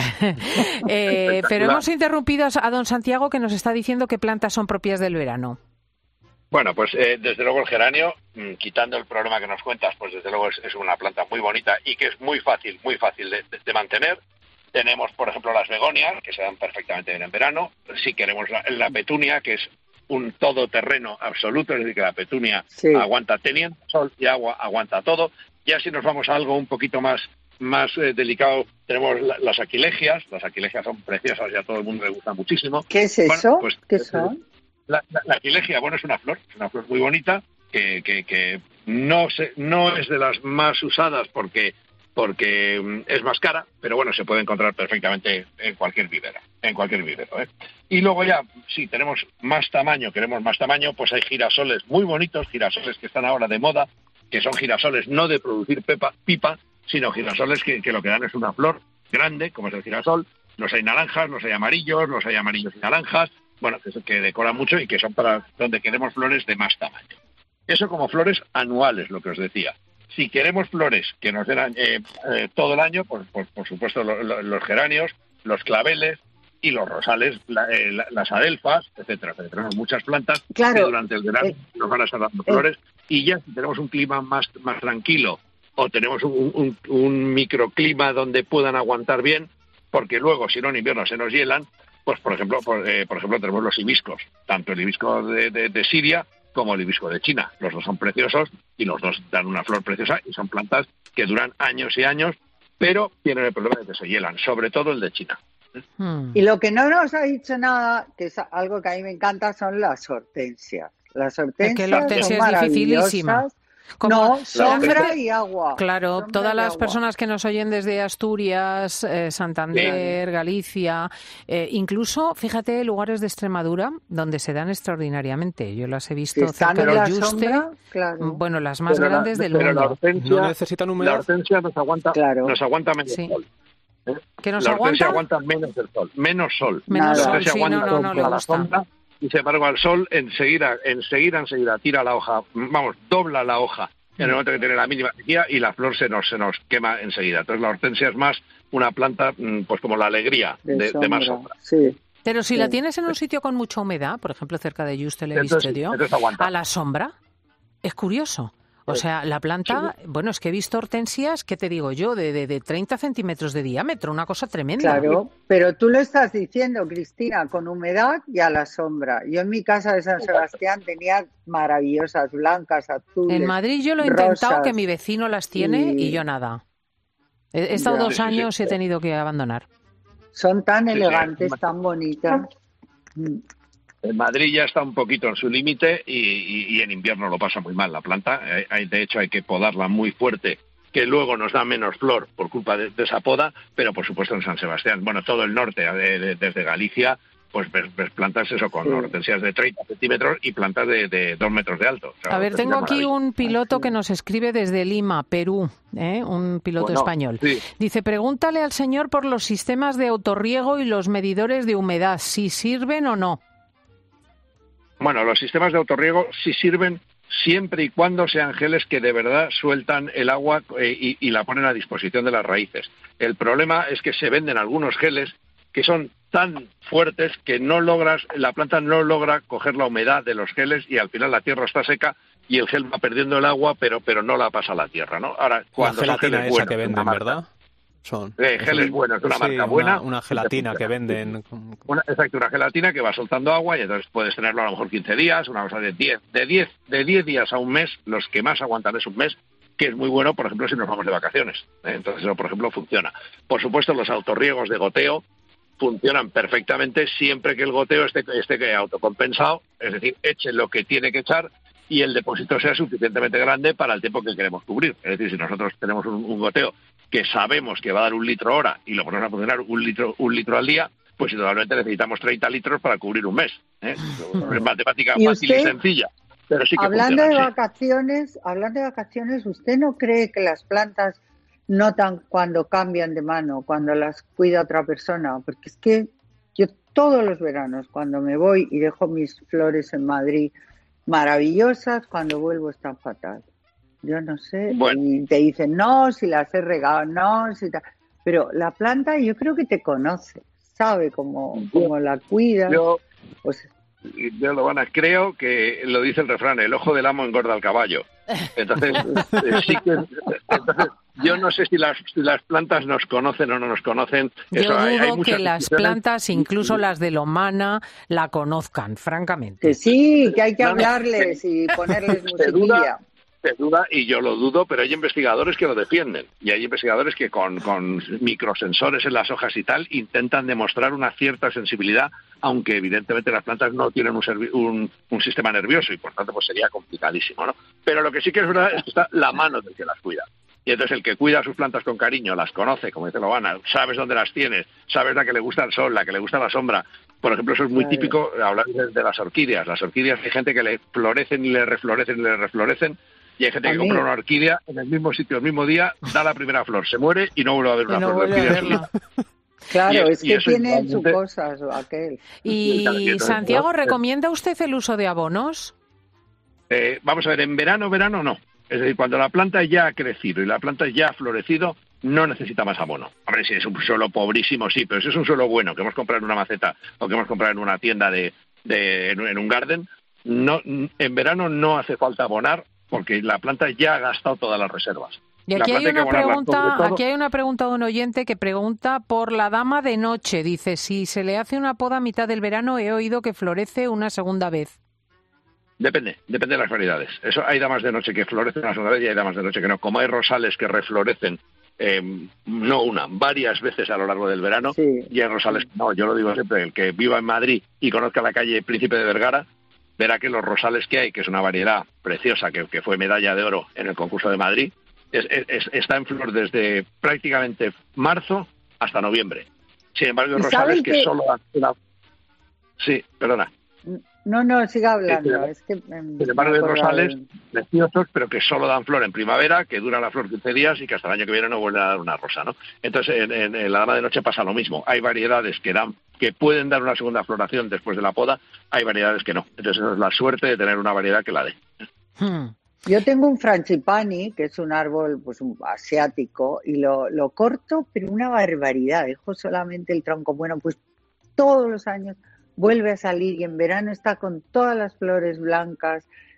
eh, pero hemos interrumpido a don Santiago, que nos está diciendo qué plantas son propias del verano. Bueno, pues eh, desde luego el geranio, mmm, quitando el problema que nos cuentas, pues desde luego es, es una planta muy bonita y que es muy fácil, muy fácil de, de, de mantener. Tenemos, por ejemplo, las begonias, que se dan perfectamente bien en verano. Si queremos la, la petunia, que es un todoterreno absoluto, es decir, que la petunia sí. aguanta, teniendo sol y agua, aguanta todo. Ya si nos vamos a algo un poquito más más eh, delicado, tenemos la, las aquilegias. Las aquilegias son preciosas y a todo el mundo le gusta muchísimo. ¿Qué es eso? Bueno, pues, ¿Qué son? La, la, la aquilegia, bueno, es una flor, es una flor muy bonita, que, que, que no, se, no es de las más usadas porque... porque es más cara, pero bueno, se puede encontrar perfectamente en cualquier vivero, en cualquier vivero, ¿eh? Y luego ya, si tenemos más tamaño, queremos más tamaño, pues hay girasoles muy bonitos, girasoles que están ahora de moda, que son girasoles no de producir pepa, pipa, sino girasoles que, que lo que dan es una flor grande, como es el girasol. Los hay naranjas, los hay amarillos, los hay amarillos y naranjas, bueno, que, que decoran mucho y que son para donde queremos flores de más tamaño. Eso como flores anuales, lo que os decía. Si queremos flores que nos den eh, eh, todo el año, pues, pues por supuesto lo, lo, los geranios, los claveles y los rosales, la, eh, la, las adelfas, etcétera, etcétera. Tenemos muchas plantas claro, que durante el verano eh, nos van a estar dando eh, flores y ya si tenemos un clima más, más tranquilo o tenemos un, un, un microclima donde puedan aguantar bien, porque luego si no en invierno se nos hielan, pues por ejemplo, por, eh, por ejemplo tenemos los hibiscos, tanto el hibisco de, de, de Siria como el hibisco de China. Los dos son preciosos y los dos dan una flor preciosa y son plantas que duran años y años, pero tienen el problema de que se hielan, sobre todo el de China. Hmm. Y lo que no nos ha dicho nada, que es algo que a mí me encanta, son las hortensias. Las hortensias, es que la hortensia son es dificilísima. Como no, sombra y agua. Claro, sombra todas las agua. personas que nos oyen desde Asturias, eh, Santander, Bien. Galicia, eh, incluso, fíjate, lugares de Extremadura donde se dan extraordinariamente. Yo las he visto si cerca del la Yuste, sombra, claro. bueno, las más pero grandes la, del pero mundo. La hortensia, no necesitan humedad. La hortensia nos aguanta, claro. nos aguanta menos sí. sol. ¿eh? ¿Que nos la hortensia aguanta? aguanta menos el sol, menos sol. Menos la sol, sí, aguanta no, no, no le la gusta. sombra, y sin embargo al sol enseguida, enseguida, enseguida tira la hoja, vamos, dobla la hoja en el momento que tiene la mínima sequía y la flor se nos se nos quema enseguida. Entonces la hortensia es más una planta pues como la alegría de, de, de más sombra. Sí. Pero si sí. la tienes en un sitio con mucha humedad, por ejemplo cerca de Yuste, le he visto yo, a la sombra, es curioso. O sea, la planta, sí. bueno, es que he visto hortensias, ¿qué te digo yo? De, de, de treinta centímetros de diámetro, una cosa tremenda. Claro, pero tú lo estás diciendo, Cristina, con humedad y a la sombra. Yo en mi casa de San Sebastián tenía maravillosas, blancas, azules, en Madrid yo lo he rosas, intentado, que mi vecino las tiene y, y yo nada. He, he estado ya, dos años sí, sí. y he tenido que abandonar. Son tan sí, elegantes, sí. tan bonitas. En Madrid ya está un poquito en su límite y, y, y en invierno lo pasa muy mal la planta. Hay, de hecho, hay que podarla muy fuerte, que luego nos da menos flor por culpa de, de esa poda, pero por supuesto en San Sebastián. Bueno, todo el norte, de, de, desde Galicia, pues ves, ves plantas eso con sí. hortensias de treinta centímetros y plantas de, de dos metros de alto. O sea, a ver, tengo aquí un piloto que nos escribe desde Lima, Perú, ¿eh? un piloto bueno, español. Sí. Dice, pregúntale al señor por los sistemas de autorriego y los medidores de humedad, si sirven o no. Bueno, los sistemas de autorriego sí sirven siempre y cuando sean geles que de verdad sueltan el agua eh, y, y la ponen a disposición de las raíces. El problema es que se venden algunos geles que son tan fuertes que no logras, la planta no logra coger la humedad de los geles y al final la tierra está seca y el gel va perdiendo el agua, pero pero no la pasa a la tierra, ¿no? Ahora, cuando la gelatina esa buenos, que venden, ¿verdad? Son eh, geles buenos, una sí, marca buena. Una, una gelatina que venden. Una, exacto, una gelatina que va soltando agua y entonces puedes tenerlo a lo mejor quince días, una cosa de diez, de diez, de diez días a un mes, los que más aguantan es un mes, que es muy bueno, por ejemplo, si nos vamos de vacaciones. ¿eh? Entonces eso, por ejemplo, funciona. Por supuesto, los autorriegos de goteo funcionan perfectamente siempre que el goteo esté, esté autocompensado, es decir, eche lo que tiene que echar y el depósito sea suficientemente grande para el tiempo que queremos cubrir. Es decir, si nosotros tenemos un, un goteo que sabemos que va a dar un litro hora y lo ponemos a funcionar un litro un litro al día, pues indudablemente necesitamos treinta litros para cubrir un mes. ¿eh? Es matemática ¿Y fácil usted, y sencilla, pero sí que hablando funciona, de sí. vacaciones, hablando de vacaciones, ¿usted no cree que las plantas notan cuando cambian de mano, cuando las cuida otra persona? Porque es que yo todos los veranos, cuando me voy y dejo mis flores en Madrid maravillosas, cuando vuelvo están fatal. Yo no sé, bueno. Y te dicen, no, si las he regado, no, si ta... pero la planta yo creo que te conoce, sabe cómo, cómo la cuida. Yo, pues... yo lo van a, creo que lo dice el refrán, el ojo del amo engorda al caballo. Entonces, eh, sí que, entonces yo no sé si las, si las plantas nos conocen o no nos conocen. Yo Eso, dudo hay, hay que las plantas, incluso las de Lomana, la conozcan, francamente. Que sí, que hay que hablarles y ponerles musiquilla. Se duda, y yo lo dudo, pero hay investigadores que lo defienden. Y hay investigadores que con, con microsensores en las hojas y tal intentan demostrar una cierta sensibilidad, aunque evidentemente las plantas no tienen un, servi- un, un sistema nervioso y por tanto pues sería complicadísimo, ¿no? Pero lo que sí que es verdad es que está la mano del que las cuida. Y entonces el que cuida a sus plantas con cariño, las conoce, como dice Lobana, sabes dónde las tienes, sabes la que le gusta el sol, la que le gusta la sombra. Por ejemplo, eso es muy típico, hablar de, de las orquídeas. Las orquídeas hay gente que le florecen y le reflorecen y le reflorecen. Y hay gente que compra una orquídea en el mismo sitio, el mismo día, da la primera flor, se muere y no vuelve a ver una no flor de orquídea. Claro, es, es que tienen sus cosas, aquel. ¿Y Santiago, recomienda usted el uso de abonos? Eh, vamos a ver, en verano, verano no. Es decir, cuando la planta ya ha crecido y la planta ya ha florecido, no necesita más abono. Hombre, si es un suelo pobrísimo, sí, pero si es un suelo bueno, que hemos comprado en una maceta o que hemos comprado en una tienda de, de en, en un garden, no, en verano no hace falta abonar, porque la planta ya ha gastado todas las reservas. Y aquí hay una pregunta, aquí hay una pregunta de un oyente que pregunta por la dama de noche. Dice, si se le hace una poda a mitad del verano, he oído que florece una segunda vez. Depende, depende de las variedades. Eso, hay damas de noche que florecen una segunda vez y hay damas de noche que no. Como hay rosales que reflorecen, eh, no una, varias veces a lo largo del verano, sí. Y hay rosales que no. Yo lo digo siempre, el que viva en Madrid y conozca la calle Príncipe de Vergara, verá que los rosales que hay, que es una variedad preciosa, que, que fue medalla de oro en el concurso de Madrid, es, es, está en flor desde prácticamente marzo hasta noviembre. Sin embargo, hay rosales que, que solo dan una... Sí, perdona. No, no, siga hablando. Sí, es que, sin embargo, hay rosales preciosos, pero que solo dan flor en primavera, que dura la flor quince días y que hasta el año que viene no vuelve a dar una rosa, ¿no? Entonces, en, en, en la dama de noche pasa lo mismo. Hay variedades que dan que pueden dar una segunda floración después de la poda, hay variedades que no. Entonces, eso es la suerte de tener una variedad que la dé. Hmm. Yo tengo un frangipani, que es un árbol pues un asiático, y lo, lo corto, pero una barbaridad. Dejo solamente el tronco. Bueno, pues todos los años vuelve a salir y en verano está con todas las flores blancas,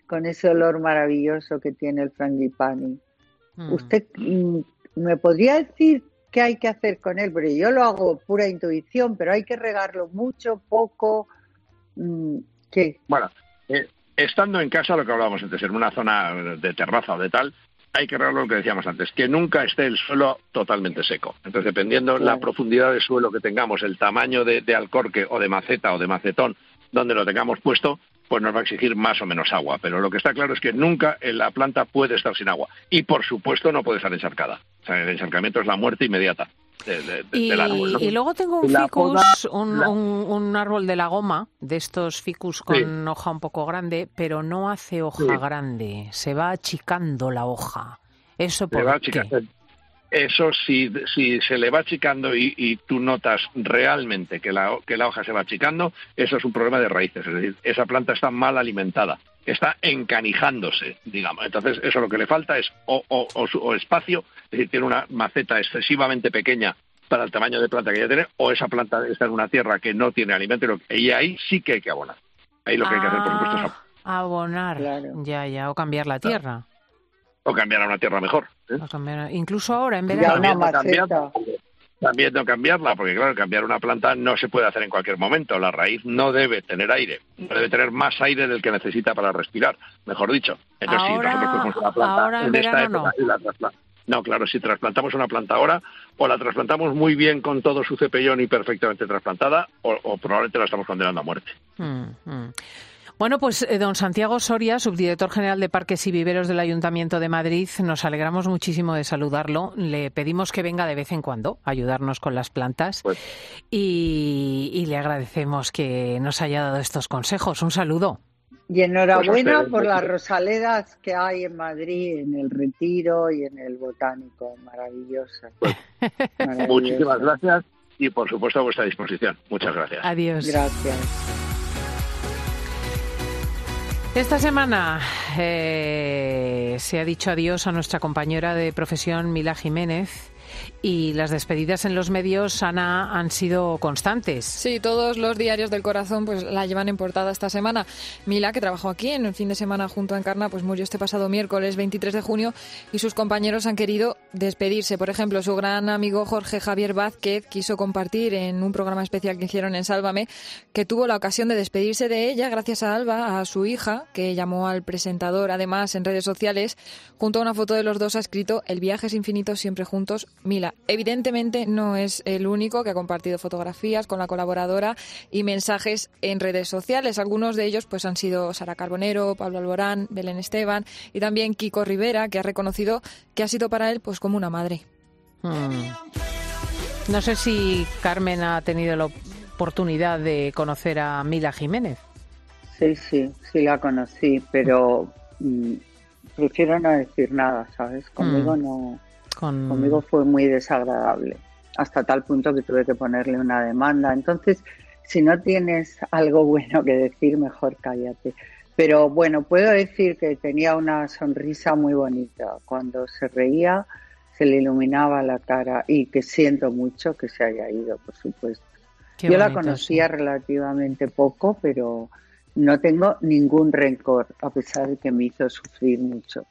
con ese olor maravilloso que tiene el frangipani. Mm. ¿Usted mm, me podría decir qué hay que hacer con él? Porque yo lo hago pura intuición, pero hay que regarlo mucho, poco, mm, ¿qué? Bueno, eh, estando en casa, lo que hablábamos antes, en una zona de terraza o de tal, hay que regarlo lo que decíamos antes, que nunca esté el suelo totalmente seco. Entonces, dependiendo Claro. la profundidad del suelo que tengamos, el tamaño de, de alcorque o de maceta o de macetón donde lo tengamos puesto, pues nos va a exigir más o menos agua. Pero lo que está claro es que nunca la planta puede estar sin agua. Y, por supuesto, no puede estar encharcada. O sea, el encharcamiento es la muerte inmediata de, de, de, Y, del árbol, ¿no? y luego tengo un La ficus, poda- un, la- un, un árbol de la goma, de estos ficus con Sí. hoja un poco grande, pero no hace hoja Sí. grande, se va achicando la hoja. ¿Eso Se por va qué? achicando. Eso, si, si se le va achicando y, y tú notas realmente que la, que la hoja se va achicando, eso es un problema de raíces. Es decir, esa planta está mal alimentada, está encanijándose, digamos. Entonces, eso lo que le falta es o, o, o, su- o espacio, es decir, tiene una maceta excesivamente pequeña para el tamaño de planta que ella tiene, o esa planta está en una tierra que no tiene alimento, y lo- y ahí sí que hay que abonar. Ahí lo que hay que hacer, por supuesto, es ab- Ah, abonar, ya, ya, o cambiar la tierra. o cambiar a una tierra mejor. ¿eh? O cambiar- incluso ahora, en Ya verano. una También no cambiarla, maceta. porque- También no cambiarla, porque claro, cambiar una planta no se puede hacer en cualquier momento. La raíz no debe tener aire, no debe tener más aire del que necesita para respirar, mejor dicho. Entonces, si Ahora- nosotros cogemos una planta ahora en en esta verano época y la trasplantamos. No, claro, si trasplantamos una planta ahora, o la trasplantamos muy bien con todo su cepellón y perfectamente trasplantada, o, o probablemente la estamos condenando a muerte. Mm, mm. Bueno, pues eh, don Santiago Soria, subdirector general de Parques y Viveros del Ayuntamiento de Madrid, nos alegramos muchísimo de saludarlo. Le pedimos que venga de vez en cuando a ayudarnos con las plantas Pues, y, y le agradecemos que nos haya dado estos consejos. Un saludo. Y enhorabuena Pues a por ustedes, las rosaledas que hay en Madrid, en el Retiro y en el Botánico. Maravillosas. Maravillosas. muchísimas gracias y, por supuesto, a vuestra disposición. Muchas gracias. Adiós. Gracias. Esta semana eh, se ha dicho adiós a nuestra compañera de profesión, Mila Jiménez, y las despedidas en los medios, Ana, han sido constantes. Sí, todos los diarios del corazón pues la llevan en portada esta semana. Mila, que trabajó aquí en el fin de semana junto a Encarna, pues murió este pasado miércoles veintitrés de junio y sus compañeros han querido despedirse. Por ejemplo, su gran amigo Jorge Javier Vázquez quiso compartir en un programa especial que hicieron en Sálvame que tuvo la ocasión de despedirse de ella gracias a Alba, a su hija, que llamó al presentador además en redes sociales. Junto a una foto de los dos ha escrito: el viaje es infinito, siempre juntos, Mila. Evidentemente no es el único que ha compartido fotografías con la colaboradora y mensajes en redes sociales. Algunos de ellos pues han sido Sara Carbonero, Pablo Alborán, Belén Esteban y también Kiko Rivera, que ha reconocido que ha sido para él pues como una madre. Hmm. No sé si Carmen ha tenido la oportunidad de conocer a Mila Jiménez. Sí, sí, sí la conocí, pero mm, prefiero no decir nada, ¿sabes? Conmigo Mm. no, Con... conmigo fue muy desagradable, hasta tal punto que tuve que ponerle una demanda. Entonces, si no tienes algo bueno que decir, mejor cállate. Pero bueno, puedo decir que tenía una sonrisa muy bonita. Cuando se reía, se le iluminaba la cara, y que siento mucho que se haya ido, por supuesto. Qué Yo la bonito, conocía sí. relativamente poco, pero no tengo ningún rencor, a pesar de que me hizo sufrir mucho.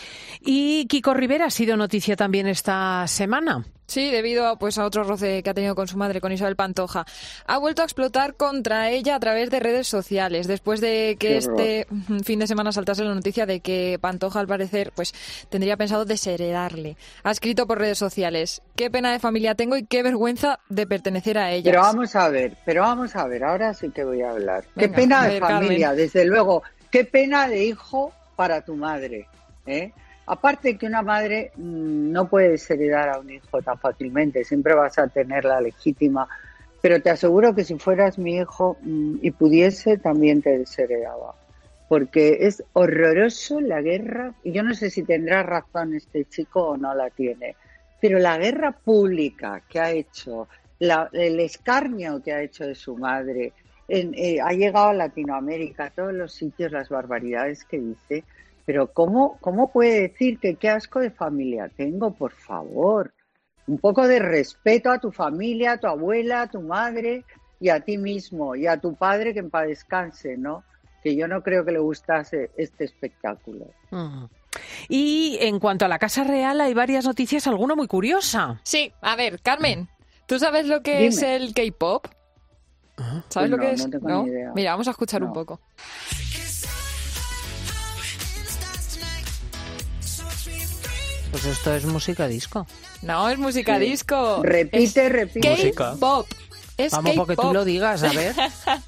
Y Kiko Rivera ha sido noticia también esta semana. Sí, debido a, pues, a otro roce que ha tenido con su madre, con Isabel Pantoja. Ha vuelto a explotar contra ella a través de redes sociales, después de que Qué este fin de semana saltase la noticia de que Pantoja, al parecer, pues tendría pensado desheredarle. Ha escrito por redes sociales: qué pena de familia tengo y qué vergüenza de pertenecer a ella. Pero vamos a ver, pero vamos a ver, ahora sí que voy a hablar. Venga, qué pena a de ver, familia, Carmen. desde luego. Qué pena de hijo para tu madre, ¿eh? Aparte que una madre mmm, no puede desheredar a un hijo tan fácilmente, siempre vas a tener la legítima, pero te aseguro que si fueras mi hijo mmm, y pudiese, también te desheredaba, porque es horroroso la guerra, y yo no sé si tendrá razón este chico o no la tiene, pero la guerra pública que ha hecho, la, el escarnio que ha hecho de su madre, en, eh, ha llegado a Latinoamérica, a todos los sitios, las barbaridades que dice. Pero ¿cómo, cómo puede decir que qué asco de familia tengo? Por favor, un poco de respeto a tu familia, a tu abuela, a tu madre y a ti mismo y a tu padre, que en paz descanse, ¿no? que yo no creo que le gustase este espectáculo. Uh-huh. Y en cuanto a la Casa Real, hay varias noticias, alguna muy curiosa. Sí, a ver, Carmen, ¿tú sabes lo que Dime. es el K-pop? ¿Sabes Pues lo no, que es? no tengo ¿No? ni idea. Mira, vamos a escuchar No. un poco. Pues esto es música disco. No, es música Sí. disco. Repite, Es repite. Música. K-pop. Es Vamos, porque tú K-pop. lo digas, a ver.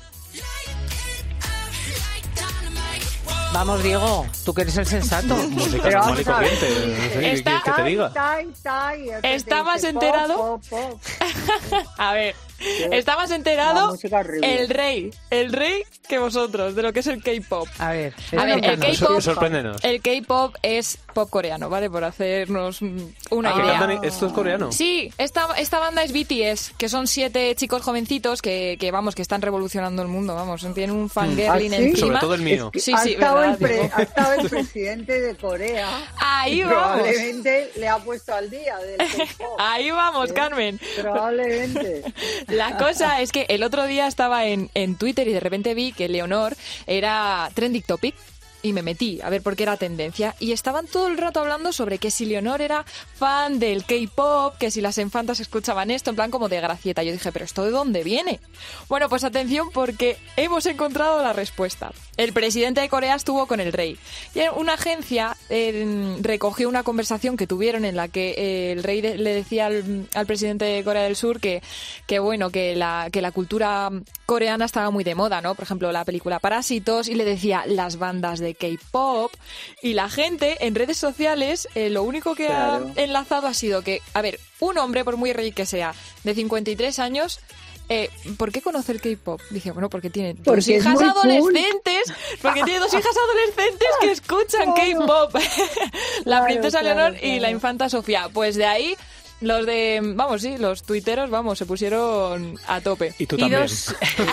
Vamos, Diego, tú que eres el sensato. Música Pero normal y vamos a ver. corriente. No sé, ¿qué Está- quieres que te diga? Tai, tai, el que ¿Está te más dice enterado? pop, pop, pop. A ver, Sí. está más La enterado música horrible. el rey, el rey que vosotros de lo que es el K-pop. A ver, A ver, el explícanos. K-pop, Sorpréndenos. el K-pop es pop coreano, ¿vale? Por hacernos mm, una Ah, que idea. cantan- ¿Esto es coreano? Sí, esta, esta banda es B T S, que son siete chicos jovencitos que, que, vamos, que están revolucionando el mundo, vamos, tienen un fangirling ¿Ah, sí? encima. Sobre todo el mío. Sí, ha, sí, estado verdad, el pre- Diego. ha estado el presidente de Corea. Ahí y vamos. Probablemente le ha puesto al día del K-pop. Ahí vamos, ¿Eh? Carmen. Probablemente. La cosa es que el otro día estaba en, en Twitter y de repente vi que Leonor era trending topic y me metí a ver por qué era tendencia y estaban todo el rato hablando sobre que si Leonor era fan del K-pop, que si las infantas escuchaban esto, en plan como de gracieta. Yo dije, ¿pero esto de dónde viene? Bueno, pues atención porque hemos encontrado la respuesta. El presidente de Corea estuvo con el rey y una agencia eh, recogió una conversación que tuvieron en la que eh, el rey de- le decía al, al presidente de Corea del Sur que, que bueno, que la, que la cultura coreana estaba muy de moda, ¿no? Por ejemplo, la película Parásitos, y le decía las bandas de K-pop, y la gente en redes sociales eh, lo único que Claro. ha enlazado ha sido que, a ver, un hombre, por muy rey que sea, de cincuenta y tres años, eh, ¿por qué conoce el K-pop? Dice, bueno, porque tiene dos Porque es hijas muy cool. adolescentes, porque tiene dos hijas adolescentes que escuchan K-pop. La Claro, princesa claro, Leonor y claro. la infanta Sofía. Pues de ahí los de, vamos, sí, los tuiteros, vamos, se pusieron a tope. Y tú Y también. dos,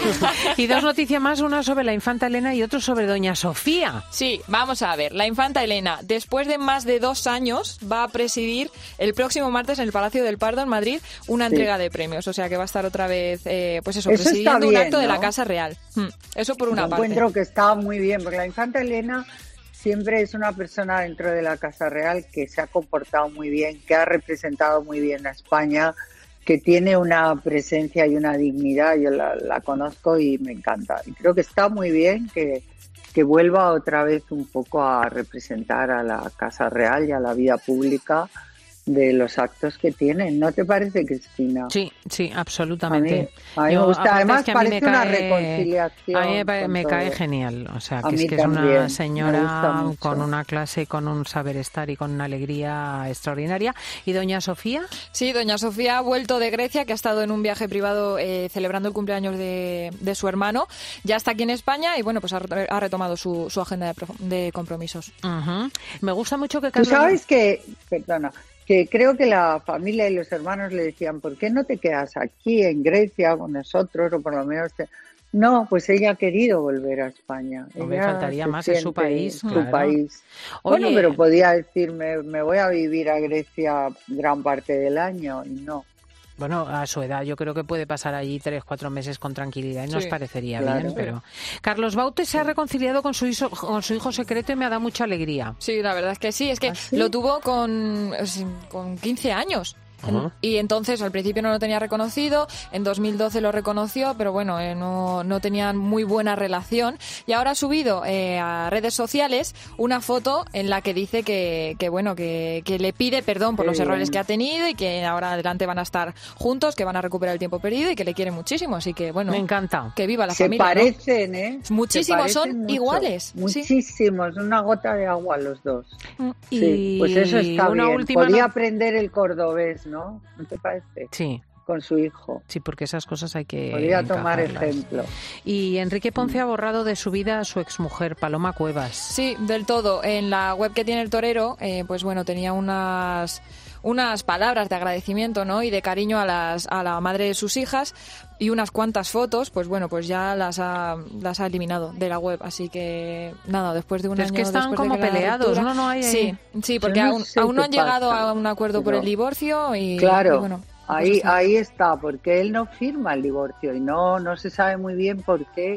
y dos noticias más, una sobre la infanta Elena y otro sobre doña Sofía. Sí, vamos a ver. La infanta Elena, después de más de dos años, va a presidir el próximo martes en el Palacio del Pardo, en Madrid, una Sí. entrega de premios. O sea que va a estar otra vez, eh, pues eso, Eso está presidiendo un bien, acto de la ¿no? Casa Real. Hmm, Eso por una Yo parte. encuentro que está muy bien, porque la infanta Elena siempre es una persona dentro de la Casa Real que se ha comportado muy bien, que ha representado muy bien a España, que tiene una presencia y una dignidad. Yo la, la conozco y me encanta. Y creo que está muy bien que, que vuelva otra vez un poco a representar a la Casa Real y a la vida pública de los actos que tienen. ¿No te parece, Cristina? Sí, sí, A absolutamente. mí, a mí me Yo, gusta. aparte Además, es que a mí me parece una cae- reconciliación. A mí me, pa- con me todo. cae genial. O sea, A que es mí que es también, una me gusta señora mucho. con una clase, con un saber estar y con una alegría extraordinaria. ¿Y doña Sofía? Sí, doña Sofía ha vuelto de Grecia, que ha estado en un viaje privado eh, celebrando el cumpleaños de, de su hermano. Ya está aquí en España y, bueno, pues ha, re- ha retomado su, su agenda de, pro- de compromisos. Ujú. Me gusta mucho que Tú Carlos... sabes que, perdona, que creo que la familia y los hermanos le decían, ¿por qué no te quedas aquí en Grecia con nosotros? O por lo menos... te-". No, pues ella ha querido volver a España. Hombre, Ella faltaría se más, es su siente país, Su claro. país. Oye, Bueno, pero podía decir, me, me voy a vivir a Grecia gran parte del año, y no. Bueno, a su edad yo creo que puede pasar allí tres, cuatro meses con tranquilidad y nos Sí, parecería claro. bien, pero... Carlos Baute se ha reconciliado con su, hijo, con su hijo secreto y me ha dado mucha alegría. Sí, la verdad es que sí. Es que ¿Ah, sí? lo tuvo con, con quince años. Ajá. Y entonces al principio no lo tenía reconocido, en dos mil doce lo reconoció, pero bueno, eh, no, no tenían muy buena relación. Y ahora ha subido eh, a redes sociales una foto en la que dice que, que bueno, que, que le pide perdón por Qué los errores bien. que ha tenido y que ahora adelante van a estar juntos, que van a recuperar el tiempo perdido y que le quiere muchísimo. Así que bueno, Me encanta. que viva la Se familia, ¿no? parecen, ¿eh? Muchísimos, Se son parecen mucho. iguales, sí. Muchísimos, una gota de agua los dos. Y Sí, pues eso está una bien. última Podía no- aprender el cordobés, ¿no? ¿No te parece? Sí, Con su hijo. sí, porque esas cosas hay que Podría tomar encajarlas. ejemplo. Y Enrique Ponce ha borrado de su vida a su exmujer, Paloma Cuevas. Sí, del todo. En la web que tiene el torero, eh, pues bueno, tenía unas unas palabras de agradecimiento, ¿no? Y de cariño a las a la madre de sus hijas y unas cuantas fotos, pues bueno, pues ya las ha las ha eliminado de la web, así que nada, después de un Pero año es que están después de como la peleados, ruptura- ¿no? No hay ahí- Sí, sí, porque Yo no aún, sé aún no qué han llegado pasa, a un acuerdo por pero- el divorcio y, Claro, y bueno, pues ahí, está. ahí está, porque él no firma el divorcio y no, no se sabe muy bien por qué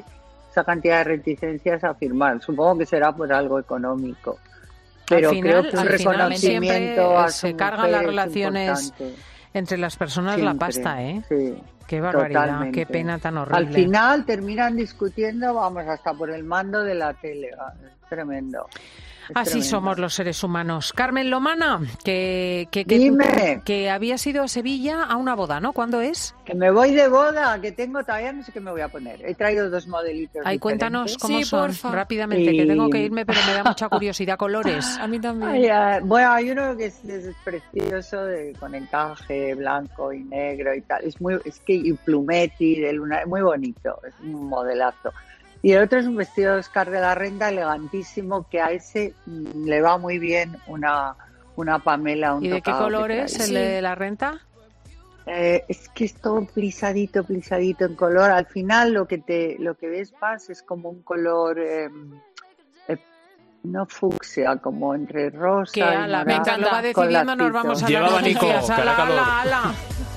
esa cantidad de reticencias a firmar. Supongo que será por algo económico. Pero al final, creo que un al final reconocimiento siempre a se su cargan mujer las es relaciones importante. entre las personas Siempre, la pasta, ¿eh? Sí, qué barbaridad, totalmente. qué pena tan horrible. Al final terminan discutiendo, vamos, hasta por el mando de la tele. Es tremendo. Es Así tremendo. somos los seres humanos. Carmen Lomana, que, que, que, Dime. que habías ido a Sevilla a una boda, ¿no? ¿Cuándo es? Que me voy de boda, que tengo todavía no sé qué me voy a poner. He traído dos modelitos. Ay, cuéntanos cómo Sí, son porfa. rápidamente, Y- que tengo que irme, pero me da mucha curiosidad. Colores. A mí también. Ay, ay, bueno, hay uno que es, es precioso, de, con encaje blanco y negro y tal. Es muy, es que y plumetti de luna, muy bonito, es un modelazo. Y el otro es un vestido de Oscar de la Renta elegantísimo, que a ese mm, le va muy bien una, una Pamela. Un ¿Y de qué tocado que color es trae. el de la renta? Eh, es que es todo plisadito, plisadito en color. Al final lo que te, lo que ves más es como un color eh, eh, no fucsia, como entre rosa Que y ala, morado, venga, lo va con decidiendo, nos lacitos. vamos a Lleva las abanico, noticias. que hará Ala, calor. ala, ala.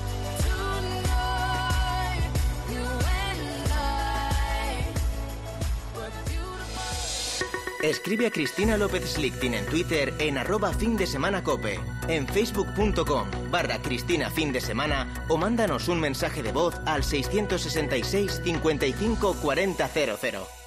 Escribe a Cristina López Slichting en Twitter en arroba fin de semana cope, en facebook.com barra Cristina fin de semana o mándanos un mensaje de voz al seiscientos sesenta y seis cincuenta y cinco cuarenta cero cero.